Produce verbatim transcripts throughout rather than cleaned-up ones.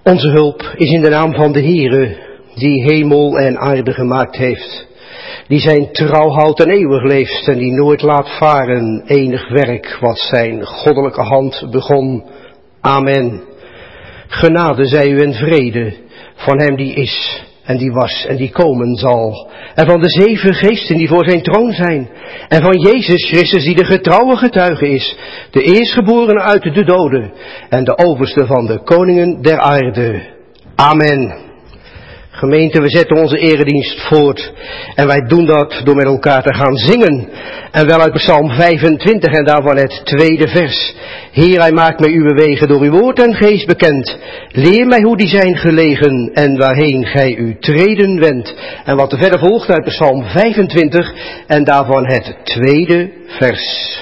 Onze hulp is in de naam van de Heere, die hemel en aarde gemaakt heeft, die zijn trouw houdt en eeuwig leeft en die nooit laat varen enig werk wat zijn goddelijke hand begon. Amen. Genade zij u en vrede van hem die is en die was en die komen zal, en van de zeven geesten die voor zijn troon zijn, en van Jezus Christus die de getrouwe getuige is, de eerstgeborene uit de doden en de overste van de koningen der aarde. Amen. Gemeente, we zetten onze eredienst voort en wij doen dat door met elkaar te gaan zingen. En wel uit Psalm vijfentwintig en daarvan het tweede vers. Heer, hij maakt mij uw wegen door uw woord en geest bekend. Leer mij hoe die zijn gelegen en waarheen gij uw treden wendt. En wat er verder volgt uit Psalm vijfentwintig en daarvan het tweede vers.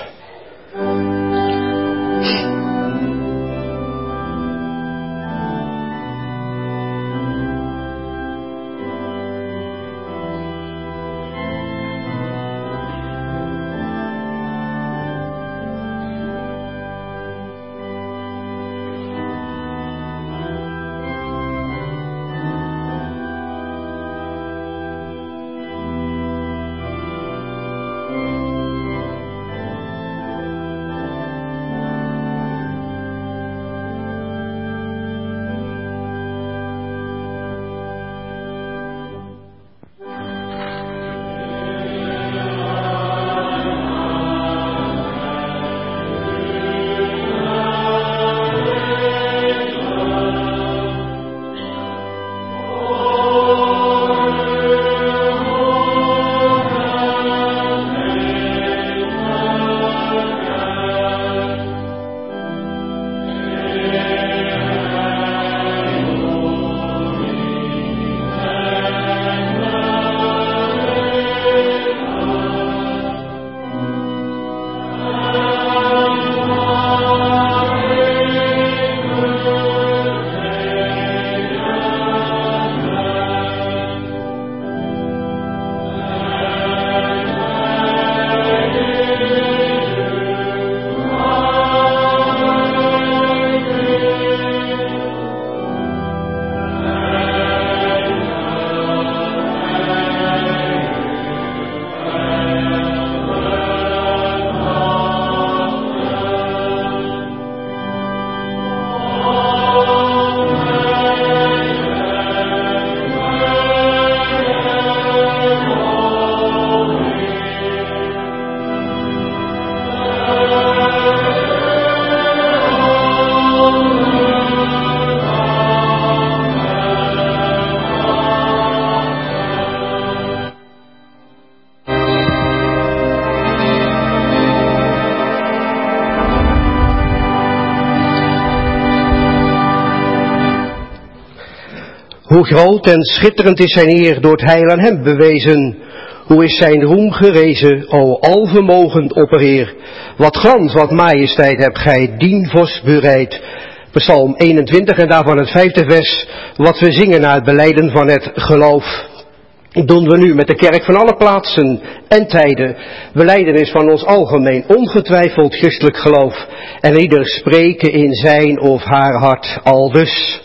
Hoe groot en schitterend is zijn eer door het heil aan hem bewezen. Hoe is zijn roem gerezen, o alvermogend opperheer. Wat glans, wat majesteit hebt gij dien vorst bereid. Psalm eenentwintig en daarvan het vijfde vers, wat we zingen na het belijden van het geloof. Doen we nu met de kerk van alle plaatsen en tijden, belijdenis van ons algemeen ongetwijfeld christelijk geloof. En ieder spreken in zijn of haar hart aldus.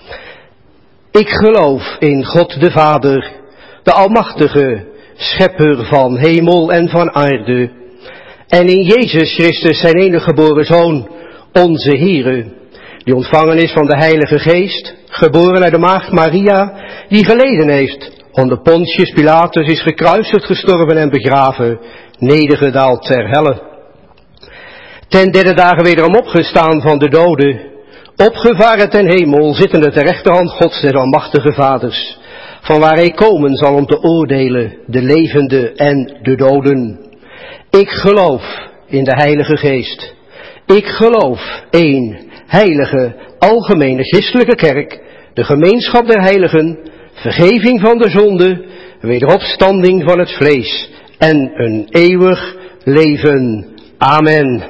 Ik geloof in God de Vader, de Almachtige, Schepper van hemel en van aarde. En in Jezus Christus zijn enige geboren Zoon, onze Heere, die ontvangen is van de Heilige Geest, geboren uit de maagd Maria, die geleden heeft, onder Pontius Pilatus is gekruisigd, gestorven en begraven, nedergedaald ter helle. Ten derde dagen wederom opgestaan van de doden, opgevaren ten hemel, zittende ter rechterhand Gods des almachtige Vaders, van waar hij komen zal om te oordelen de levenden en de doden. Ik geloof in de Heilige Geest. Ik geloof één heilige, algemene christelijke kerk, de gemeenschap der heiligen, vergeving van de zonde, wederopstanding van het vlees en een eeuwig leven. Amen.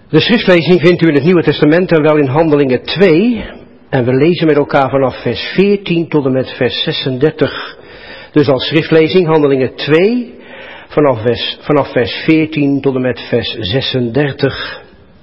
De schriftlezing vindt u in het Nieuwe Testament en wel in Handelingen twee. En we lezen met elkaar vanaf vers veertien tot en met vers zesendertig. Dus als schriftlezing Handelingen twee, vanaf vers, vanaf vers veertien tot en met vers zesendertig.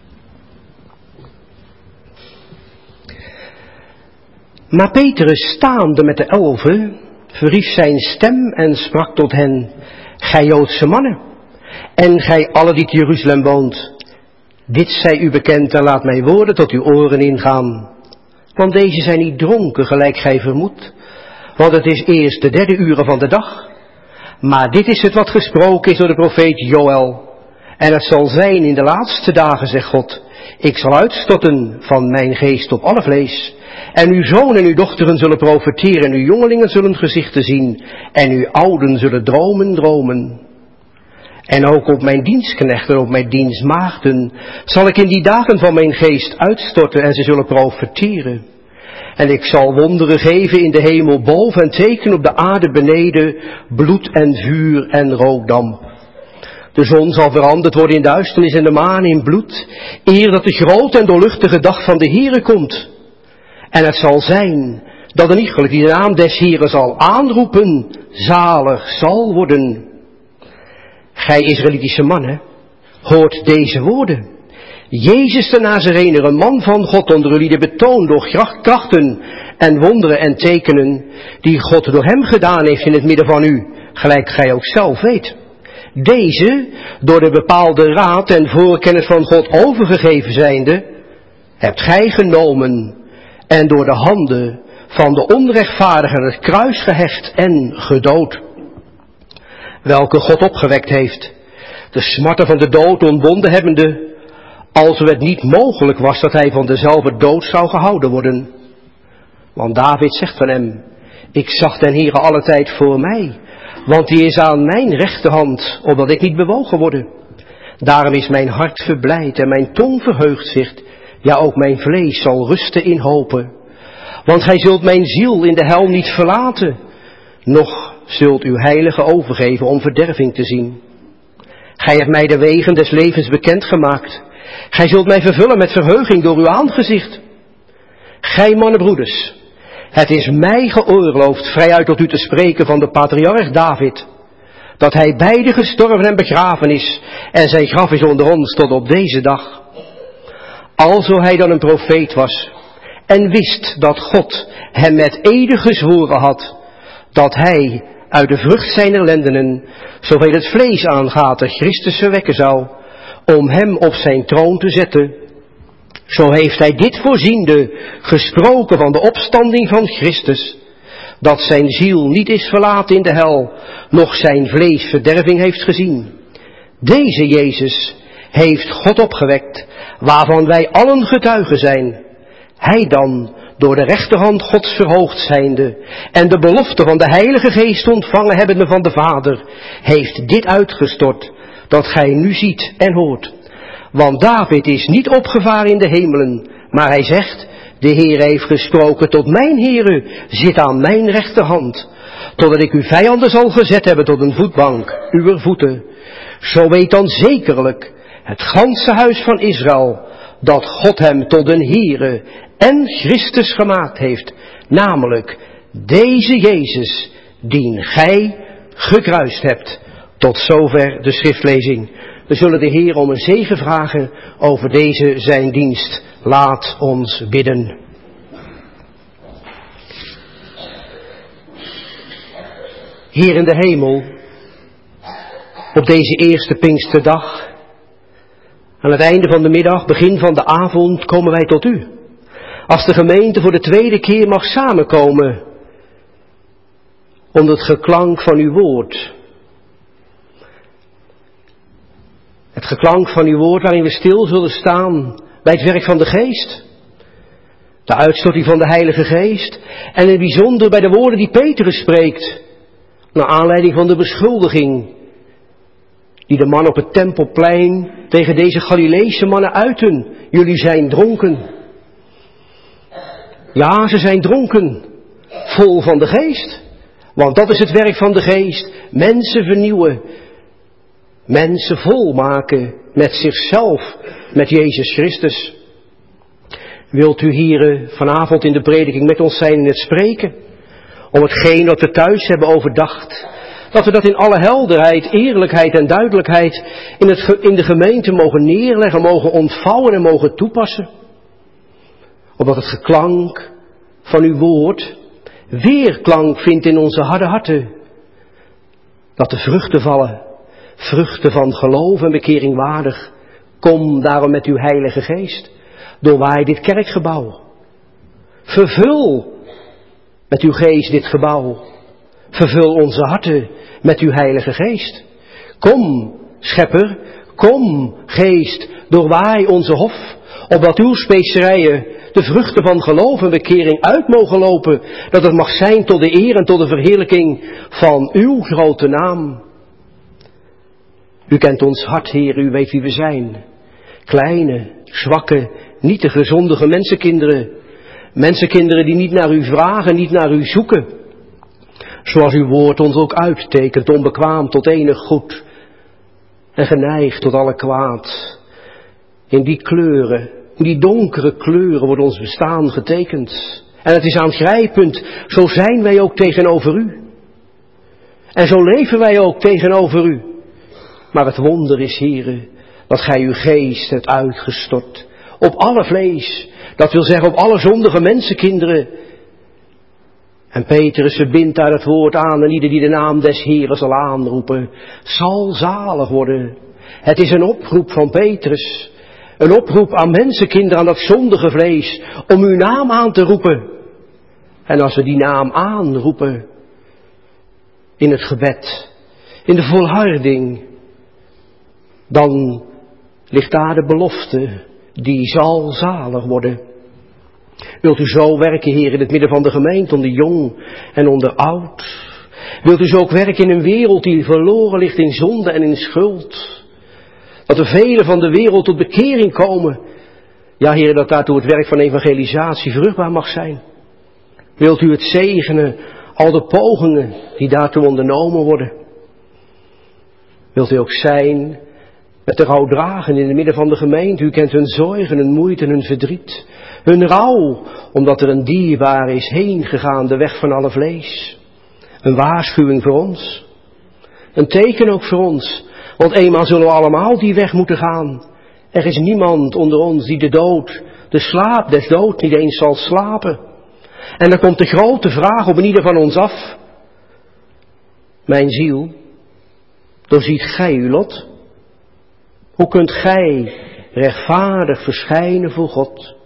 Maar Petrus, staande met de elven, verhief zijn stem en sprak tot hen: Gij Joodse mannen, en gij allen die te Jeruzalem woont, dit zij u bekend en laat mij woorden tot uw oren ingaan. Want deze zijn niet dronken, gelijk gij vermoedt, want het is eerst de derde uren van de dag. Maar dit is het wat gesproken is door de profeet Joël. En het zal zijn in de laatste dagen, zegt God, ik zal uitstorten van mijn geest op alle vlees. En uw zonen en uw dochteren zullen profeteren, en uw jongelingen zullen gezichten zien, en uw ouden zullen dromen dromen. En ook op mijn dienstknechten en op mijn dienstmaagden zal ik in die dagen van mijn geest uitstorten en ze zullen profeteren. En ik zal wonderen geven in de hemel boven en tekenen op de aarde beneden, bloed en vuur en rookdamp. De zon zal veranderd worden in duisternis en de maan in bloed, eer dat de grote en doorluchtige dag van de Heere komt. En het zal zijn dat een iegelijk die de naam des Heeren zal aanroepen, zalig zal worden. Gij Israëlitische mannen, hoort deze woorden. Jezus de Nazarener, een man van God onder jullie, de betoond door krachten en wonderen en tekenen, die God door hem gedaan heeft in het midden van u, gelijk gij ook zelf weet. Deze, door de bepaalde raad en voorkennis van God overgegeven zijnde, hebt gij genomen en door de handen van de onrechtvaardigen aan het kruis gehecht en gedood. Welke God opgewekt heeft, de smarten van de dood ontbonden hebbende, als het niet mogelijk was dat hij van dezelfde dood zou gehouden worden. Want David zegt van hem, ik zag den Heere alle tijd voor mij, want die is aan mijn rechterhand, opdat ik niet bewogen worde. Daarom is mijn hart verblijd en mijn tong verheugt zich, ja ook mijn vlees zal rusten in hopen. Want gij zult mijn ziel in de hel niet verlaten, noch zult uw heilige overgeven om verderving te zien. Gij hebt mij de wegen des levens bekendgemaakt. Gij zult mij vervullen met verheuging door uw aangezicht. Gij mannenbroeders, het is mij geoorloofd vrijuit tot u te spreken van de patriarch David, dat hij beide gestorven en begraven is, en zijn graf is onder ons tot op deze dag. Alzo hij dan een profeet was, en wist dat God hem met ede gezworen had, dat hij uit de vrucht zijner lendenen, zoveel het vlees aangaat, de Christus verwekken zou, om hem op zijn troon te zetten. Zo heeft hij dit voorziende gesproken van de opstanding van Christus, dat zijn ziel niet is verlaten in de hel, noch zijn vlees verderving heeft gezien. Deze Jezus heeft God opgewekt, waarvan wij allen getuigen zijn. Hij dan, door de rechterhand Gods verhoogd zijnde, en de belofte van de Heilige Geest ontvangen hebbende van de Vader, heeft dit uitgestort, dat gij nu ziet en hoort. Want David is niet opgevaren in de hemelen, maar hij zegt, de Heer heeft gesproken tot mijn Heere, zit aan mijn rechterhand, totdat ik uw vijanden zal gezet hebben tot een voetbank, uw voeten. Zo weet dan zekerlijk het ganse huis van Israël, dat God hem tot een Heere en Christus gemaakt heeft, namelijk deze Jezus, dien gij gekruist hebt. Tot zover de schriftlezing. We zullen de Heer om een zegen vragen over deze zijn dienst. Laat ons bidden. Heer in de hemel, op deze eerste Pinksterdag, aan het einde van de middag, begin van de avond, komen wij tot u. Als de gemeente voor de tweede keer mag samenkomen, onder het geklank van uw woord. Het geklank van uw woord waarin we stil zullen staan bij het werk van de Geest. De uitstorting van de Heilige Geest. En in het bijzonder bij de woorden die Petrus spreekt. Naar aanleiding van de beschuldiging die de man op het Tempelplein tegen deze Galileese mannen uiten. Jullie zijn dronken. Ja, ze zijn dronken. Vol van de Geest. Want dat is het werk van de Geest. Mensen vernieuwen. Mensen volmaken met zichzelf, met Jezus Christus. Wilt u hier vanavond in de prediking met ons zijn in het spreken? Om hetgeen dat we thuis hebben overdacht. Dat we dat in alle helderheid, eerlijkheid en duidelijkheid in, het, in de gemeente mogen neerleggen, mogen ontvouwen en mogen toepassen. Opdat het geklank van uw woord weerklank vindt in onze harde harten. Dat de vruchten vallen, vruchten van geloof en bekering waardig. Kom daarom met uw Heilige Geest, doorwaai dit kerkgebouw. Vervul met uw geest dit gebouw. Vervul onze harten met uw Heilige Geest. Kom, Schepper, kom, Geest, doorwaai onze hof, opdat uw specerijen de vruchten van geloof en bekering uit mogen lopen, dat het mag zijn tot de eer en tot de verheerlijking van uw grote naam. U kent ons hart, Heer, u weet wie we zijn. Kleine, zwakke, nietige, zondige mensenkinderen. Mensenkinderen die niet naar u vragen, niet naar u zoeken. Zoals uw woord ons ook uittekent, onbekwaam tot enig goed. En geneigd tot alle kwaad. In die kleuren, in die donkere kleuren wordt ons bestaan getekend. En het is aangrijpend, zo zijn wij ook tegenover u. En zo leven wij ook tegenover u. Maar het wonder is, Heere, dat gij uw geest hebt uitgestort op alle vlees. Dat wil zeggen op alle zondige mensenkinderen. En Petrus verbindt daar het woord aan en ieder die de naam des Heeren zal aanroepen, zal zalig worden. Het is een oproep van Petrus. Een oproep aan mensenkinderen, aan dat zondige vlees, om uw naam aan te roepen. En als we die naam aanroepen, in het gebed, in de volharding, dan ligt daar de belofte, die zal zalig worden. Wilt u zo werken, Heer, in het midden van de gemeente, onder jong en onder oud? Wilt u zo ook werken in een wereld die verloren ligt in zonde en in schuld? Dat er velen van de wereld tot bekering komen. Ja, Heer, dat daartoe het werk van evangelisatie vruchtbaar mag zijn. Wilt u het zegenen, al de pogingen die daartoe ondernomen worden? Wilt u ook zijn met de rouwdragen in het midden van de gemeente? U kent hun zorgen, hun moeite en hun verdriet. Hun rouw, omdat er een dierbaar is heen gegaan, de weg van alle vlees. Een waarschuwing voor ons. Een teken ook voor ons. Want eenmaal zullen we allemaal die weg moeten gaan. Er is niemand onder ons die de dood, de slaap des dood niet eens zal slapen. En dan komt de grote vraag op een ieder van ons af. Mijn ziel, doorziet gij uw lot? Hoe kunt gij rechtvaardig verschijnen voor God?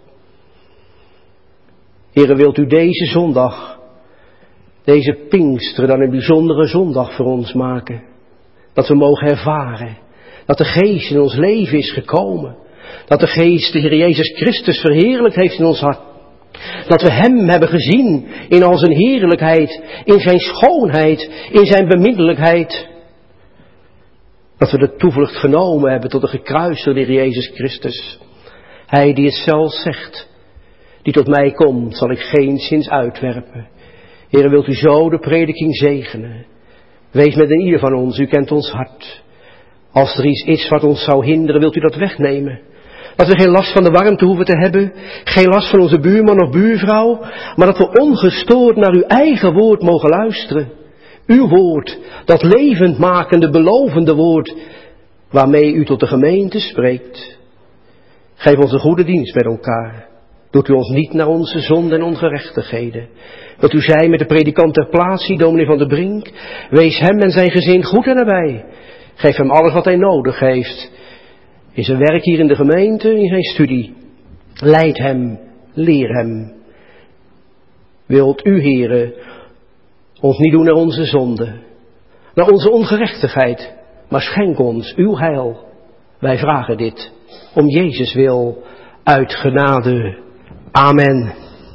Heere, wilt u deze zondag, deze Pinksteren dan een bijzondere zondag voor ons maken? Dat we mogen ervaren dat de Geest in ons leven is gekomen. Dat de Geest de Heer Jezus Christus verheerlijkt heeft in ons hart. Dat we Hem hebben gezien in al zijn heerlijkheid, in zijn schoonheid, in zijn beminnelijkheid. Dat we de toevlucht genomen hebben tot de gekruiste Heer Jezus Christus. Hij die het zelf zegt, die tot mij komt, zal ik geenszins uitwerpen. Heere, wilt u zo de prediking zegenen? Wees met een ieder van ons, u kent ons hart. Als er iets is wat ons zou hinderen, wilt u dat wegnemen? Dat we geen last van de warmte hoeven te hebben, geen last van onze buurman of buurvrouw, maar dat we ongestoord naar uw eigen woord mogen luisteren. Uw woord, dat levendmakende, belovende woord, waarmee u tot de gemeente spreekt. Geef ons een goede dienst met elkaar. Doet u ons niet naar onze zonde en ongerechtigheden. Wilt u zijn met de predikant ter plaatse, dominee van der Brink. Wees hem en zijn gezin goed en nabij. Geef hem alles wat hij nodig heeft. In zijn werk hier in de gemeente, in zijn studie. Leid hem, leer hem. Wilt u, Heere, ons niet doen naar onze zonde, naar onze ongerechtigheid, maar schenk ons uw heil. Wij vragen dit om Jezus wil, uit genade. Amen.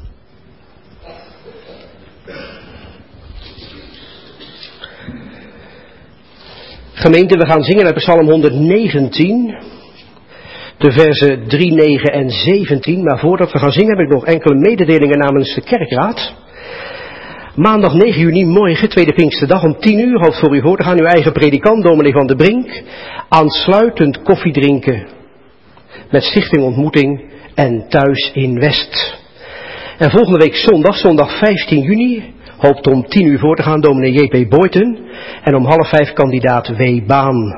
Gemeente, we gaan zingen uit Psalm honderdnegentien, de versen drie, negen en zeventien. Maar voordat we gaan zingen heb ik nog enkele mededelingen namens de kerkraad. Maandag negen juni, morgen, tweede Pinksterdag, om tien uur, hoopt voor u voor te gaan uw eigen predikant, dominee Van der Brink, aansluitend koffie drinken met Stichting Ontmoeting en thuis in West. En volgende week zondag, zondag vijftien juni, hoopt om tien uur voor te gaan dominee J P Boyten en om half vijf kandidaat W. Baan.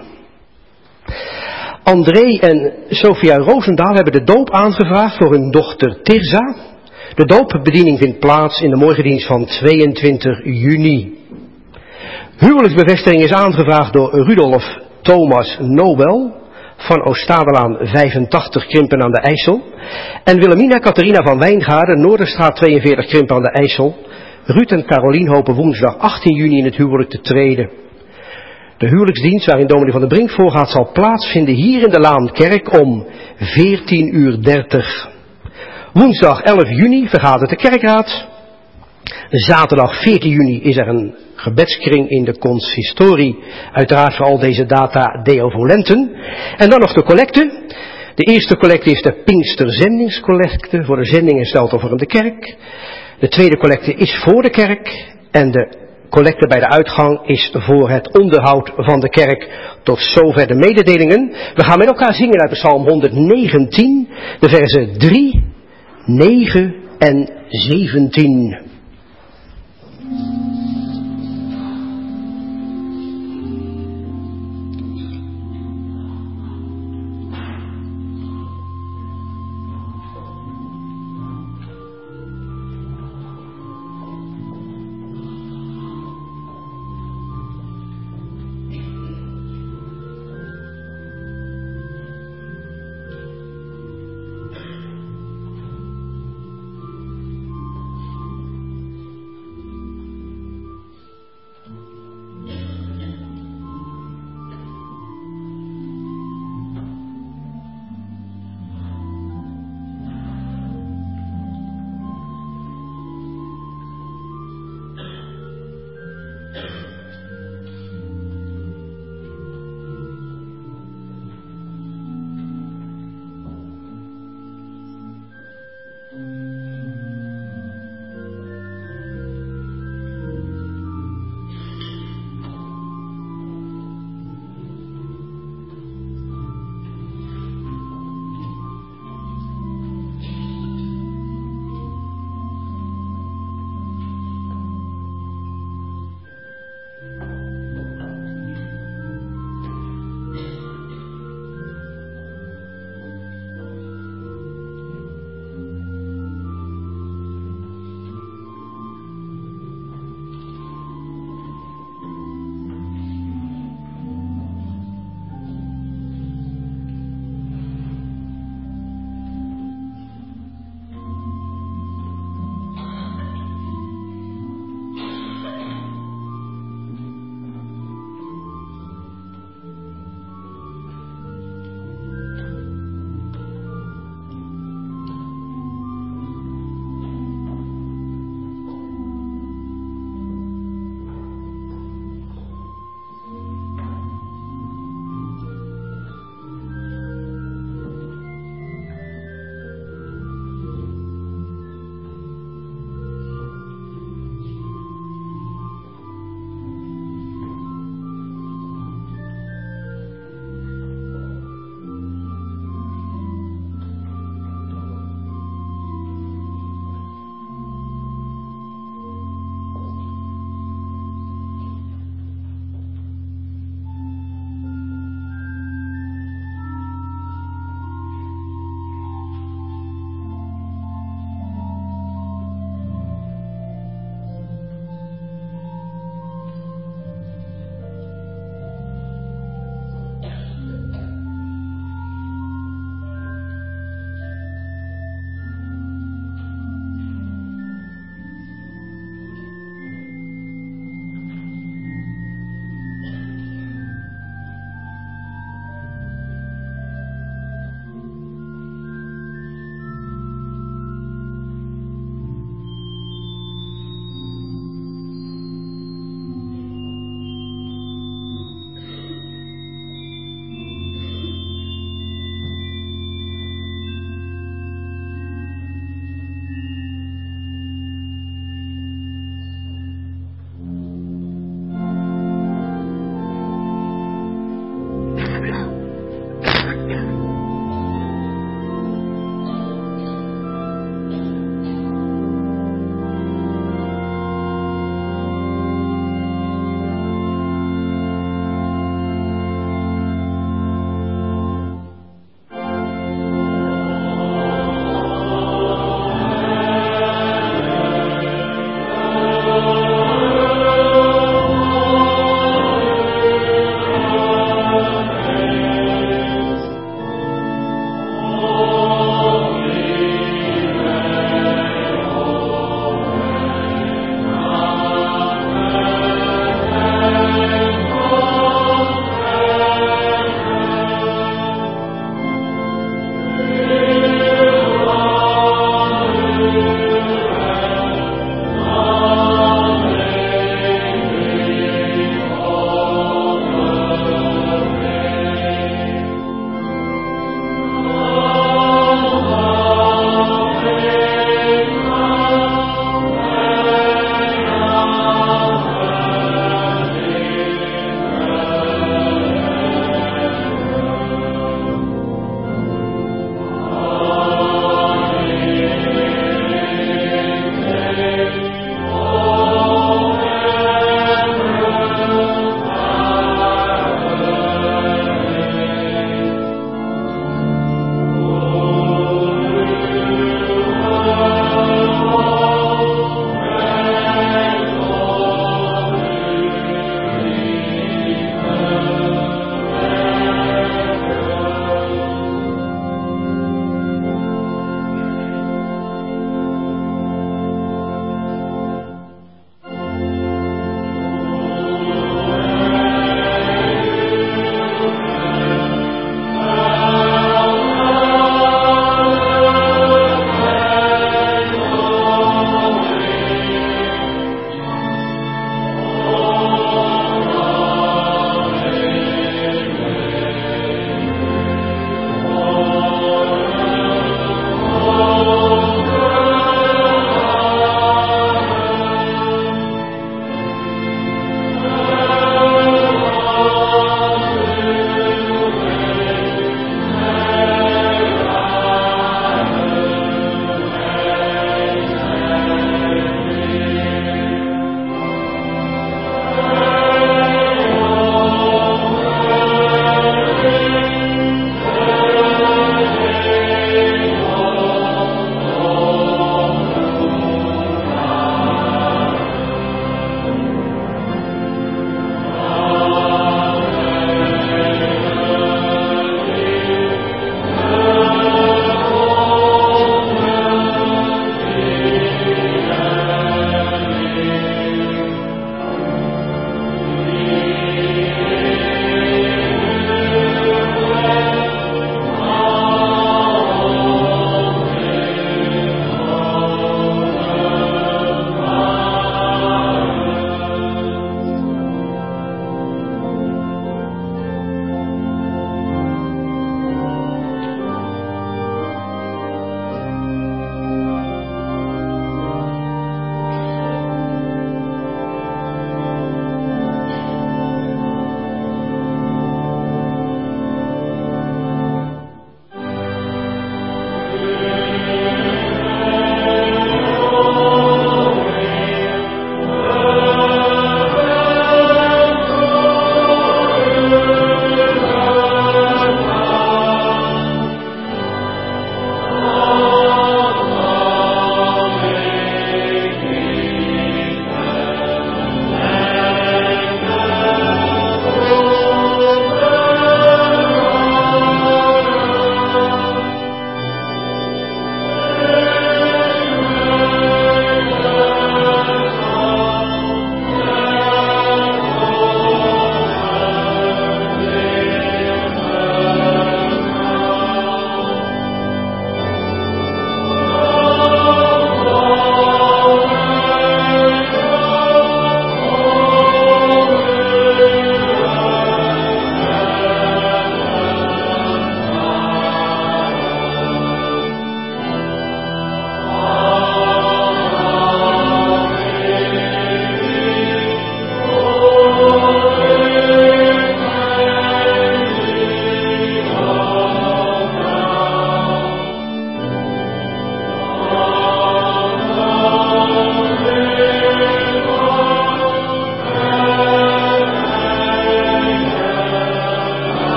André en Sophia Roosendaal hebben de doop aangevraagd voor hun dochter Tirza. De doopbediening vindt plaats in de morgendienst van tweeëntwintig juni. Huwelijksbevestiging is aangevraagd door Rudolf Thomas Nobel van Oostadelaan vijfentachtig Krimpen aan de IJssel. En Wilhelmina Catharina van Wijngaarden, Noorderstraat tweeënveertig Krimpen aan de IJssel. Ruud en Carolien hopen woensdag achttien juni in het huwelijk te treden. De huwelijksdienst waarin dominee Van der Brink voorgaat zal plaatsvinden hier in de Laankerk om veertien uur dertig. Woensdag elf juni vergadert de kerkraad. Zaterdag veertien juni is er een gebedskring in de consistorie. Uiteraard voor al deze data Deo volenten. En dan nog de collecte. De eerste collecte is de Pinksterzendingscollecte voor de zending en stelselvormende kerk. De tweede collecte is voor de kerk. En de collecte bij de uitgang is voor het onderhoud van de kerk. Tot zover de mededelingen. We gaan met elkaar zingen uit Psalm honderdnegentien, de versen drie, negen en zeventien.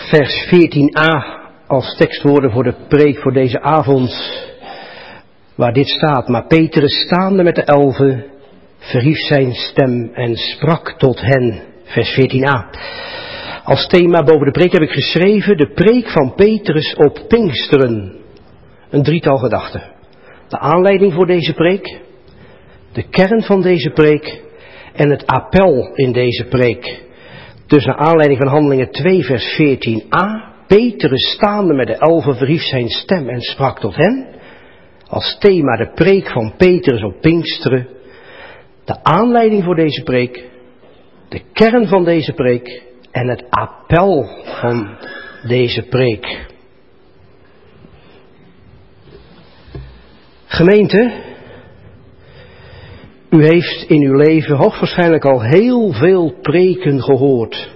vers veertien a als tekstwoorden voor de preek voor deze avond, waar dit staat. Maar Petrus, staande met de elven, verhief zijn stem en sprak tot hen. Vers veertien a. Als thema boven de preek heb ik geschreven de preek van Petrus op Pinksteren. Een drietal gedachten. De aanleiding voor deze preek, de kern van deze preek en het appel in deze preek. Dus naar aanleiding van Handelingen twee vers veertien a. Petrus, staande met de elfen, verhief zijn stem en sprak tot hen. Als thema de preek van Petrus op Pinksteren. De aanleiding voor deze preek, de kern van deze preek en het appel van deze preek. Gemeente, u heeft in uw leven hoogstwaarschijnlijk al heel veel preken gehoord.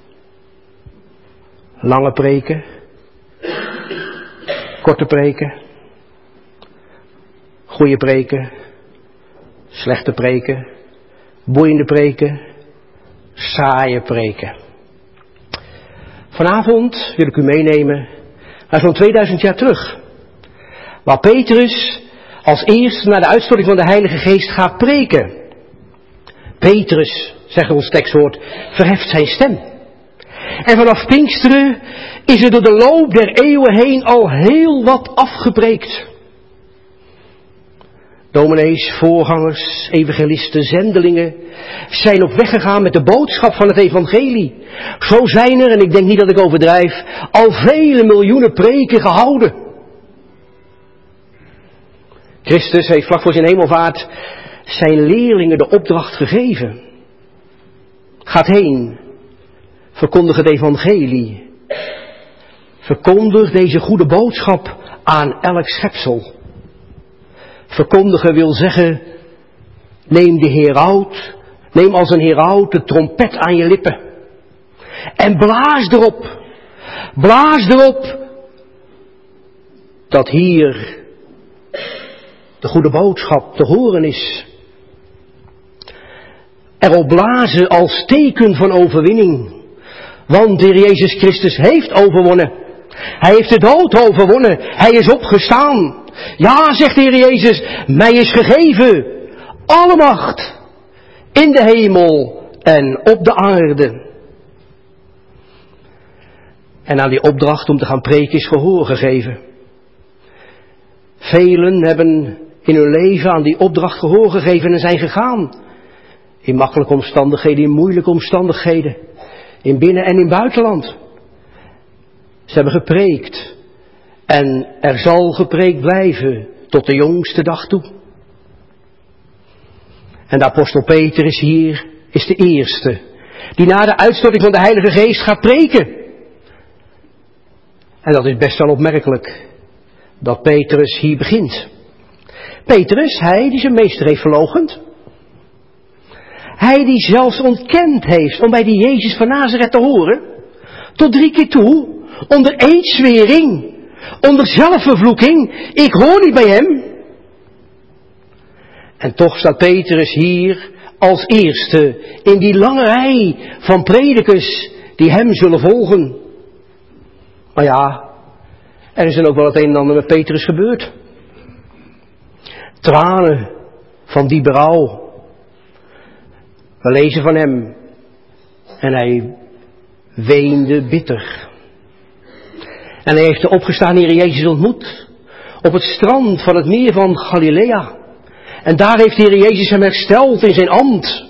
Lange preken, korte preken, goede preken, slechte preken, boeiende preken, saaie preken. Vanavond wil ik u meenemen naar zo'n tweeduizend jaar terug, waar Petrus als eerste naar de uitstorting van de Heilige Geest gaat preken. Petrus, zegt ons tekstwoord, verheft zijn stem. En vanaf Pinksteren is er door de loop der eeuwen heen al heel wat afgepreekt. Dominees, voorgangers, evangelisten, zendelingen zijn op weg gegaan met de boodschap van het evangelie. Zo zijn er, en ik denk niet dat ik overdrijf, al vele miljoenen preken gehouden. Christus heeft vlak voor zijn hemelvaart zijn leerlingen de opdracht gegeven. Gaat heen, verkondig het evangelie. Verkondig deze goede boodschap aan elk schepsel. Verkondigen wil zeggen, neem de heraut, neem als een heraut de trompet aan je lippen. En blaas erop, blaas erop, dat hier de goede boodschap te horen is. Erop blazen als teken van overwinning. Want de Heer Jezus Christus heeft overwonnen. Hij heeft de dood overwonnen. Hij is opgestaan. Ja, zegt de Heer Jezus, mij is gegeven alle macht in de hemel en op de aarde. En aan die opdracht om te gaan preken is gehoor gegeven. Velen hebben in hun leven aan die opdracht gehoor gegeven en zijn gegaan. In makkelijke omstandigheden, in moeilijke omstandigheden. In binnen- en in buitenland. Ze hebben gepreekt. En er zal gepreekt blijven tot de jongste dag toe. En de apostel Petrus hier is de eerste. Die na de uitstorting van de Heilige Geest gaat preken. En dat is best wel opmerkelijk. Dat Petrus hier begint. Petrus, hij die zijn meester heeft verloochend. Hij die zelfs ontkend heeft om bij die Jezus van Nazareth te horen. Tot drie keer toe. Onder eedzwering. Onder zelfvervloeking. Ik hoor niet bij hem. En toch staat Petrus hier als eerste in die lange rij van predikers die hem zullen volgen. Maar ja, er is dan ook wel het een en ander met Petrus gebeurd. Tranen van die berouw. We lezen van hem. En hij weende bitter. En hij heeft de opgestaan Heer Jezus ontmoet. Op het strand van het meer van Galilea. En daar heeft de Heer Jezus hem hersteld in zijn ambt.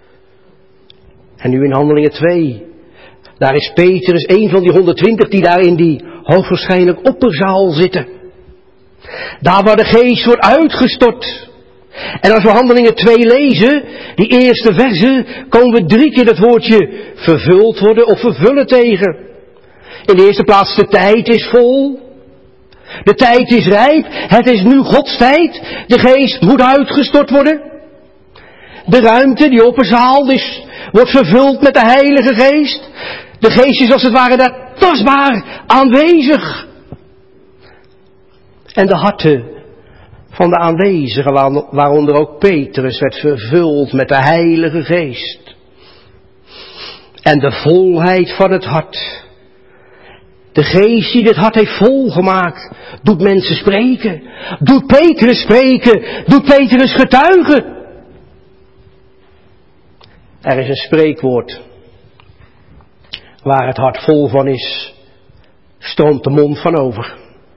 En nu in Handelingen twee. Daar is Petrus een van die honderdtwintig die daar in die hoogwaarschijnlijk opperzaal zitten. Daar waar de geest wordt uitgestort. En als we Handelingen twee lezen, die eerste verse, komen we drie keer dat woordje vervuld worden of vervullen tegen. In de eerste plaats, de tijd is vol. De tijd is rijp. Het is nu Gods tijd. De geest moet uitgestort worden. De ruimte, die opperzaal, dus, wordt vervuld met de Heilige Geest. De geest is als het ware daar tastbaar aanwezig. En de harten van de aanwezigen, waaronder ook Petrus, werd vervuld met de Heilige Geest. En de volheid van het hart De geest die dit hart heeft volgemaakt, doet mensen spreken. Doet Petrus spreken. Doet Petrus getuigen. Er is een spreekwoord. Waar het hart vol van is, stroomt de mond van over.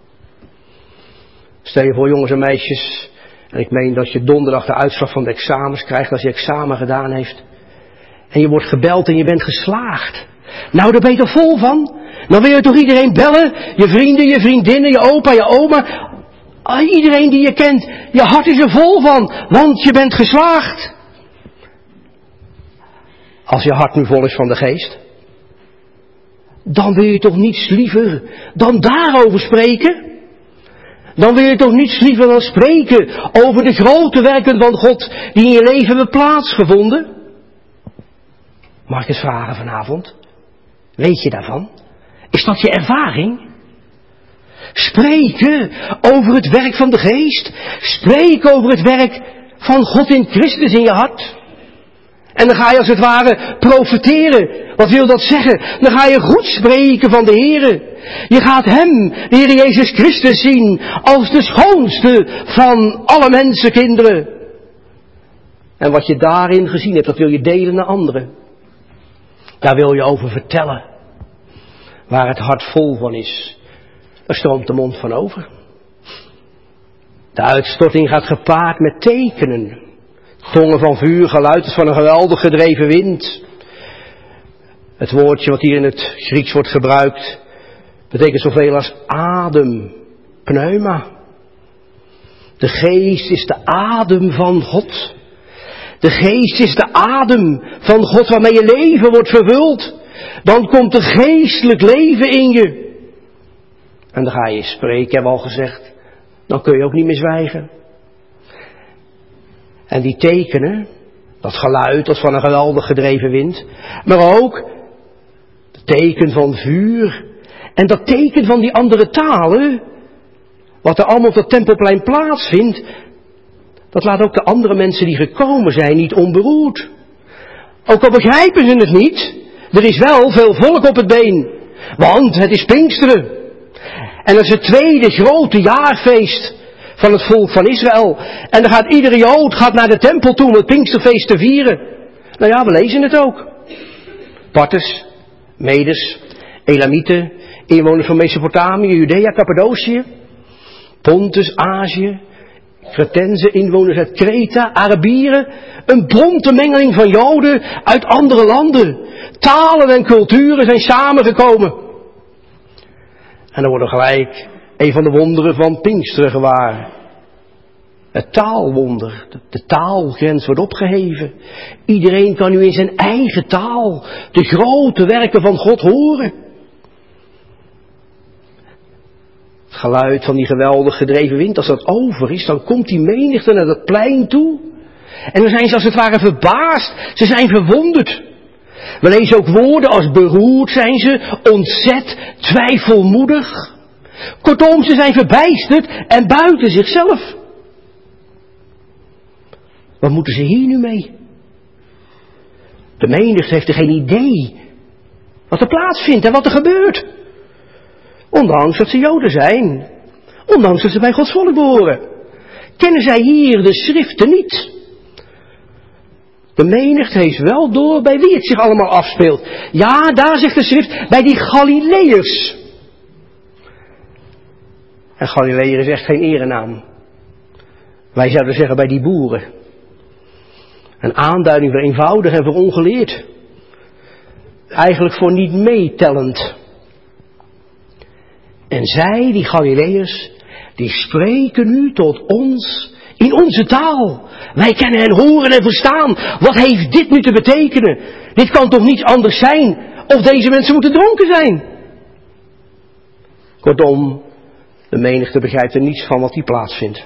Stel je voor, jongens en meisjes, en ik meen dat je donderdag de uitslag van de examens krijgt als je examen gedaan heeft. En je wordt gebeld en je bent geslaagd. Nou, daar ben je toch vol van? Dan wil je toch iedereen bellen? Je vrienden, je vriendinnen, je opa, je oma. Iedereen die je kent. Je hart is er vol van, want je bent geslaagd. Als je hart nu vol is van de geest, dan wil je toch niets liever dan daarover spreken? Dan wil je toch niets liever dan spreken over de grote werken van God die in je leven hebben plaatsgevonden? Mag ik eens vragen vanavond? Weet je daarvan? Is dat je ervaring? Spreken over het werk van de geest. Spreken over het werk van God in Christus in je hart. En dan ga je als het ware profeteren. Wat wil dat zeggen? Dan ga je goed spreken van de Heere. Je gaat Hem, de Heer Jezus Christus, zien als de schoonste van alle mensenkinderen. En wat je daarin gezien hebt, dat wil je delen naar anderen. Daar wil je over vertellen. Waar het hart vol van is, daar stroomt de mond van over. De uitstorting gaat gepaard met tekenen. Tongen van vuur, geluid van een geweldig gedreven wind. Het woordje wat hier in het Grieks wordt gebruikt, betekent zoveel als adem, pneuma. De geest is de adem van God. De geest is de adem van God waarmee je leven wordt vervuld. Dan komt er geestelijk leven in je. En dan ga je spreken, hebben we al gezegd. Dan kun je ook niet meer zwijgen. En die tekenen, dat geluid als van een geweldig gedreven wind, maar ook het teken van vuur en dat teken van die andere talen, wat er allemaal op het Tempelplein plaatsvindt, dat laat ook de andere mensen die gekomen zijn niet onberoerd. Ook al begrijpen ze het niet, er is wel veel volk op het been, want het is Pinksteren. En dat is het tweede grote jaarfeest van het volk van Israël. En dan gaat iedere Jood gaat naar de tempel toe om het Pinksterfeest te vieren. Nou ja, we lezen het ook. Parters, Medes, Elamieten, inwoners van Mesopotamië, Judea, Cappadocië, Pontus, Azië, Cretenzen, inwoners uit Kreta, Arabieren. Een bonte mengeling van Joden uit andere landen. Talen en culturen zijn samengekomen. En dan worden gelijk een van de wonderen van Pinksteren gewaar. Het taalwonder. De taalgrens wordt opgeheven. Iedereen kan nu in zijn eigen taal de grote werken van God horen. Het geluid van die geweldig gedreven wind, als dat over is, dan komt die menigte naar dat plein toe. En dan zijn ze als het ware verbaasd. Ze zijn verwonderd. We lezen ook woorden als beroerd zijn ze, ontzet, twijfelmoedig. Kortom, ze zijn verbijsterd en buiten zichzelf. Wat moeten ze hier nu mee? De menigte heeft er geen idee wat er plaatsvindt en wat er gebeurt. Ondanks dat ze Joden zijn. Ondanks dat ze bij Gods volk behoren. Kennen zij hier de schriften niet? De menigte heeft wel door bij wie het zich allemaal afspeelt. Ja, daar zegt de schrift, bij die Galileërs. En Galileër is echt geen erenaam. Wij zouden zeggen bij die boeren. Een aanduiding voor eenvoudig en voor ongeleerd. Eigenlijk voor niet meetellend. En zij, die Galileërs, die spreken nu tot ons in onze taal. Wij kennen en horen en verstaan. Wat heeft dit nu te betekenen? Dit kan toch niets anders zijn? Of deze mensen moeten dronken zijn? Kortom, de menigte begrijpt er niets van wat hier plaatsvindt.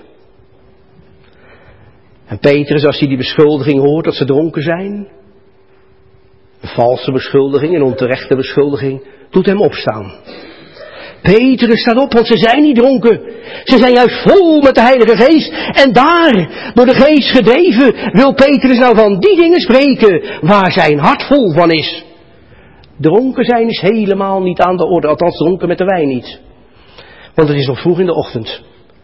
En Petrus, als hij die beschuldiging hoort dat ze dronken zijn, een valse beschuldiging, een onterechte beschuldiging, doet hem opstaan. Petrus staat op, want ze zijn niet dronken. Ze zijn juist vol met de Heilige Geest. En daar, door de Geest gedreven, wil Petrus nou van die dingen spreken waar zijn hart vol van is. Dronken zijn is helemaal niet aan de orde, althans dronken met de wijn niet. Want het is nog vroeg in de ochtend.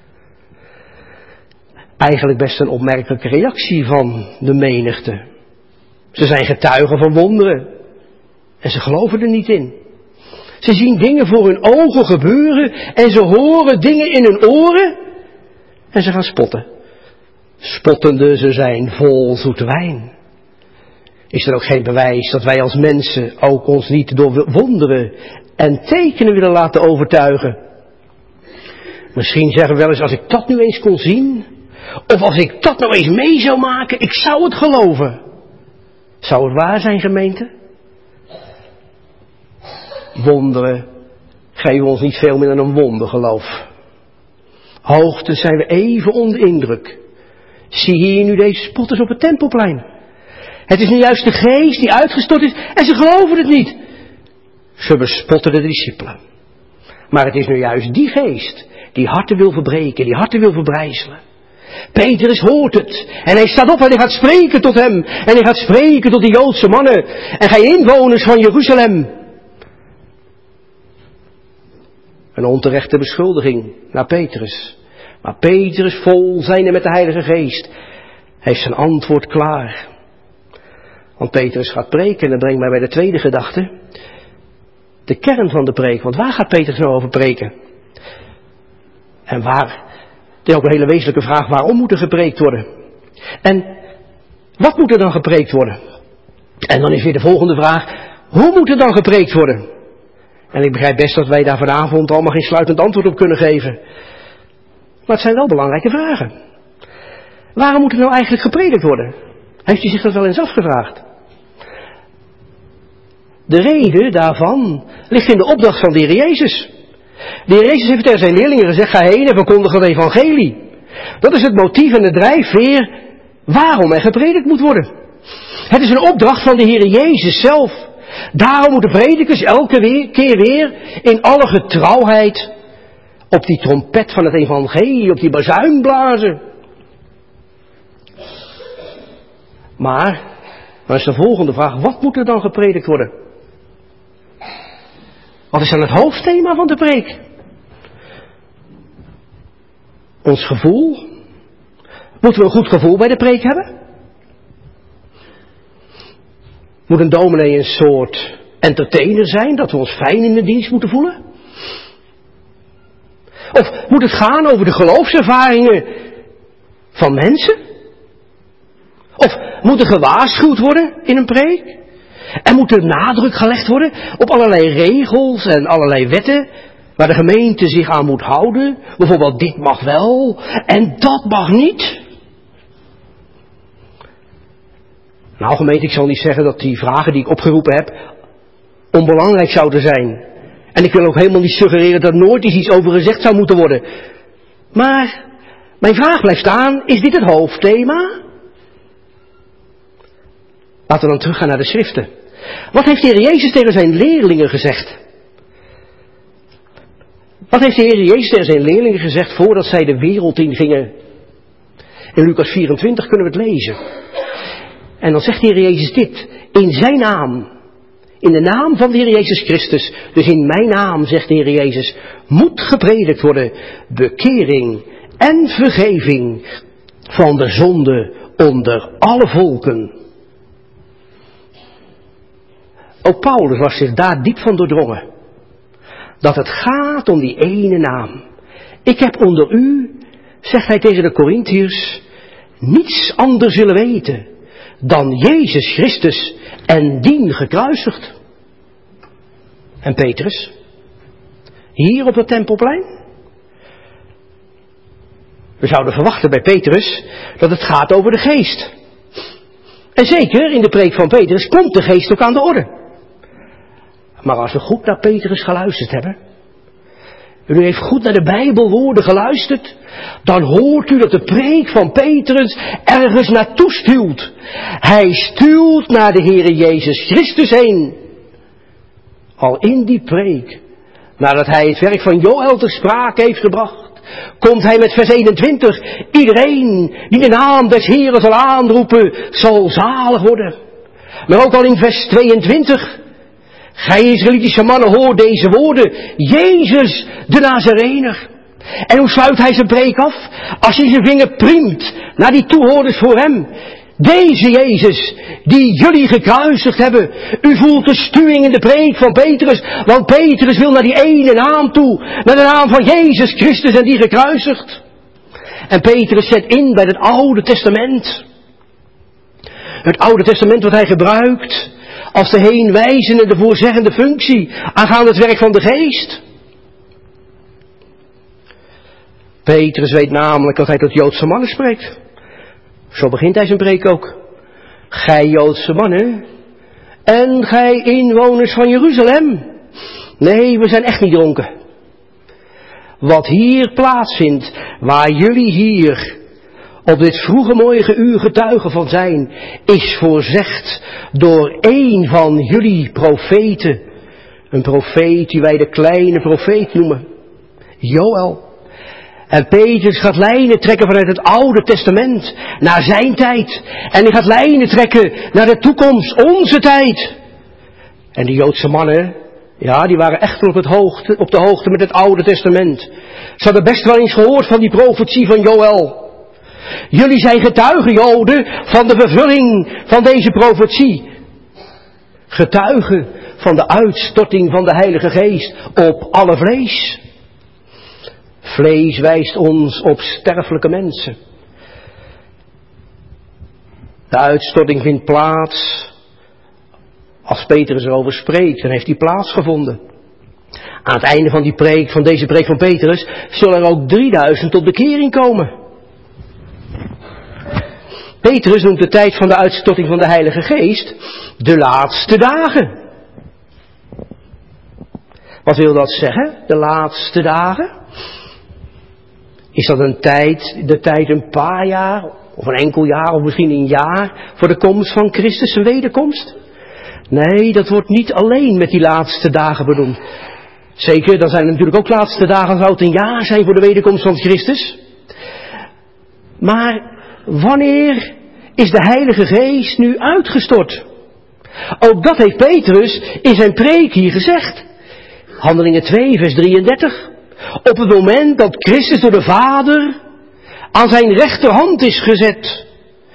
Eigenlijk best een opmerkelijke reactie van de menigte. Ze zijn getuigen van wonderen. En ze geloven er niet in. Ze zien dingen voor hun ogen gebeuren en ze horen dingen in hun oren en ze gaan spotten. Spottende, ze zijn vol zoete wijn. Is er ook geen bewijs dat wij als mensen ook ons niet door wonderen en tekenen willen laten overtuigen? Misschien zeggen we wel eens, als ik dat nu eens kon zien, of als ik dat nou eens mee zou maken, ik zou het geloven. Zou het waar zijn, gemeente? Wonderen geven ons niet veel meer dan een wondergeloof. Hoogtens zijn we even onder indruk. Zie hier nu deze spotters op het Tempelplein. Het is nu juist de geest die uitgestort is en ze geloven het niet. Ze bespotten de discipelen. Maar het is nu juist die geest die harten wil verbreken, die harten wil verbrijzelen. Petrus hoort het en hij staat op en hij gaat spreken tot hem. En hij gaat spreken tot die Joodse mannen en gij inwoners van Jeruzalem. Een onterechte beschuldiging naar Petrus. Maar Petrus, vol zijnde met de Heilige Geest, heeft zijn antwoord klaar. Want Petrus gaat preken en dat brengt mij bij de tweede gedachte. De kern van de preek. Want waar gaat Petrus nou over preken? En waar, het is ook een hele wezenlijke vraag, waarom moet er gepreekt worden? En wat moet er dan gepreekt worden? En dan is weer de volgende vraag, hoe moet er dan gepreekt worden? En ik begrijp best dat wij daar vanavond allemaal geen sluitend antwoord op kunnen geven. Maar het zijn wel belangrijke vragen. Waarom moet er nou eigenlijk gepredikt worden? Heeft u zich dat wel eens afgevraagd? De reden daarvan ligt in de opdracht van de Heer Jezus. De Heer Jezus heeft tegen zijn leerlingen gezegd, ga heen en verkondig het evangelie. Dat is het motief en de drijfveer waarom er gepredikt moet worden. Het is een opdracht van de Heer Jezus zelf. Daarom moeten predikers elke weer, keer weer in alle getrouwheid op die trompet van het evangelie, op die bazuin blazen. Maar, dan is de volgende vraag, wat moet er dan gepredikt worden? Wat is dan het hoofdthema van de preek? Ons gevoel? Moeten we een goed gevoel bij de preek hebben? Moet een dominee een soort entertainer zijn, dat we ons fijn in de dienst moeten voelen? Of moet het gaan over de geloofservaringen van mensen? Of moet er gewaarschuwd worden in een preek? En moet er nadruk gelegd worden op allerlei regels en allerlei wetten waar de gemeente zich aan moet houden? Bijvoorbeeld dit mag wel en dat mag niet. Nou gemeente, ik zal niet zeggen dat die vragen die ik opgeroepen heb onbelangrijk zouden zijn. En ik wil ook helemaal niet suggereren dat er nooit eens iets over gezegd zou moeten worden. Maar mijn vraag blijft staan, is dit het hoofdthema? Laten we dan teruggaan naar de schriften. Wat heeft de Heer Jezus tegen zijn leerlingen gezegd? Wat heeft de Heer Jezus tegen zijn leerlingen gezegd voordat zij de wereld ingingen? In Lucas vierentwintig kunnen we het lezen. En dan zegt de Heer Jezus dit, in zijn naam, in de naam van de Heer Jezus Christus, dus in mijn naam, zegt de Heer Jezus, moet gepredikt worden bekering en vergeving van de zonde onder alle volken. Ook Paulus was zich daar diep van doordrongen. Dat het gaat om die ene naam. Ik heb onder u, zegt hij tegen de Korintiërs, niets anders willen weten dan Jezus Christus en dien gekruisigd. En Petrus, hier op het Tempelplein? We zouden verwachten bij Petrus dat het gaat over de geest. En zeker in de preek van Petrus komt de geest ook aan de orde. Maar als we goed naar Petrus geluisterd hebben, en u heeft goed naar de Bijbelwoorden geluisterd, dan hoort u dat de preek van Petrus ergens naartoe stuwt. Hij stuwt naar de Heere Jezus Christus heen. Al in die preek, nadat hij het werk van Joël ter sprake heeft gebracht, komt hij met vers eenentwintig. Iedereen die de naam des Heeren zal aanroepen, zal zalig worden. Maar ook al in vers tweeëntwintig Gij Israëlitische mannen, hoor deze woorden. Jezus de Nazarener. En hoe sluit hij zijn preek af? Als hij zijn vinger priemt naar die toehoorders voor hem. Deze Jezus, die jullie gekruisigd hebben. U voelt de stuwing in de preek van Petrus. Want Petrus wil naar die ene naam toe. Naar de naam van Jezus Christus en die gekruisigd. En Petrus zet in bij het Oude Testament. Het Oude Testament wat hij gebruikt als de heenwijzende, de voorzeggende functie aangaande het werk van de Geest. Petrus weet namelijk dat hij tot Joodse mannen spreekt. Zo begint hij zijn preek ook. Gij Joodse mannen en gij inwoners van Jeruzalem. Nee, we zijn echt niet dronken. Wat hier plaatsvindt, waar jullie hier op dit vroege mooie uur getuigen van zijn, is voorzegd door één van jullie profeten. Een profeet die wij de kleine profeet noemen. Joël. En Petrus gaat lijnen trekken vanuit het Oude Testament naar zijn tijd. En hij gaat lijnen trekken naar de toekomst, onze tijd. En die Joodse mannen, ja, die waren echt op, het hoogte, op de hoogte met het Oude Testament. Ze hadden best wel eens gehoord van die profetie van Joël. Jullie zijn getuigen, Joden, van de vervulling van deze profetie. Getuigen van de uitstorting van de Heilige Geest op alle vlees. Vlees wijst ons op sterfelijke mensen. De uitstorting vindt plaats, als Petrus erover spreekt, dan heeft die plaatsgevonden. Aan het einde van die preek, van deze preek van Petrus, zullen er ook drieduizend tot bekering komen. Petrus noemt de tijd van de uitstorting van de Heilige Geest de laatste dagen. Wat wil dat zeggen, de laatste dagen? Is dat een tijd, de tijd een paar jaar, of een enkel jaar, of misschien een jaar, voor de komst van Christus, zijn wederkomst? Nee, dat wordt niet alleen met die laatste dagen bedoeld. Zeker, dan zijn er natuurlijk ook laatste dagen, zou het een jaar zijn voor de wederkomst van Christus. Maar wanneer is de Heilige Geest nu uitgestort? Ook dat heeft Petrus in zijn preek hier gezegd. Handelingen twee, vers drieëndertig. Op het moment dat Christus door de Vader aan zijn rechterhand is gezet.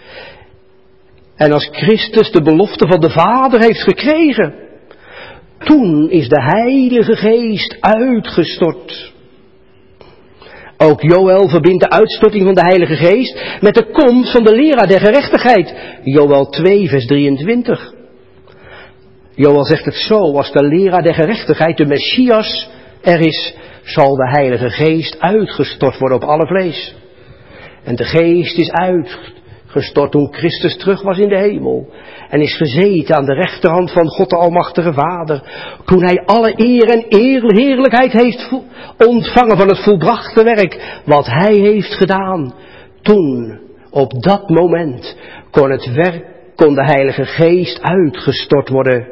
En als Christus de belofte van de Vader heeft gekregen, toen is de Heilige Geest uitgestort. Ook Joël verbindt de uitstorting van de Heilige Geest met de komst van de leraar der gerechtigheid. Joël twee, vers drieëntwintig. Joël zegt het zo, als de leraar der gerechtigheid, de Messias, er is, zal de Heilige Geest uitgestort worden op alle vlees. En de Geest is uitgestort toen Christus terug was in de hemel. En is gezeten aan de rechterhand van God de Almachtige Vader. Toen hij alle eer en heerlijkheid heeft ontvangen van het volbrachte werk wat hij heeft gedaan. Toen, op dat moment, kon het werk, kon de Heilige Geest uitgestort worden.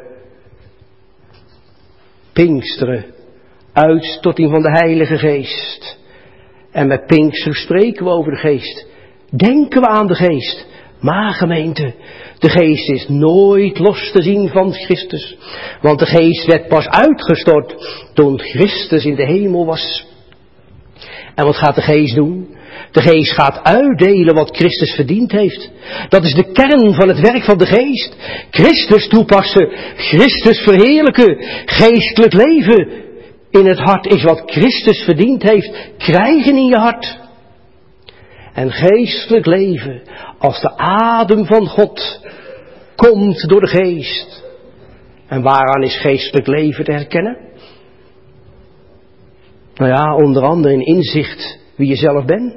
Pinksteren, uitstorting van de Heilige Geest. En met Pinkster spreken we over de Geest. Denken we aan de Geest. Maar gemeente, de Geest is nooit los te zien van Christus. Want de Geest werd pas uitgestort toen Christus in de hemel was. En wat gaat de Geest doen? De Geest gaat uitdelen wat Christus verdiend heeft. Dat is de kern van het werk van de Geest. Christus toepassen, Christus verheerlijken, geestelijk leven in het hart is wat Christus verdiend heeft. Krijgen in je hart. En geestelijk leven als de adem van God komt door de Geest. En waaraan is geestelijk leven te herkennen? Nou ja, onder andere in inzicht wie je zelf bent.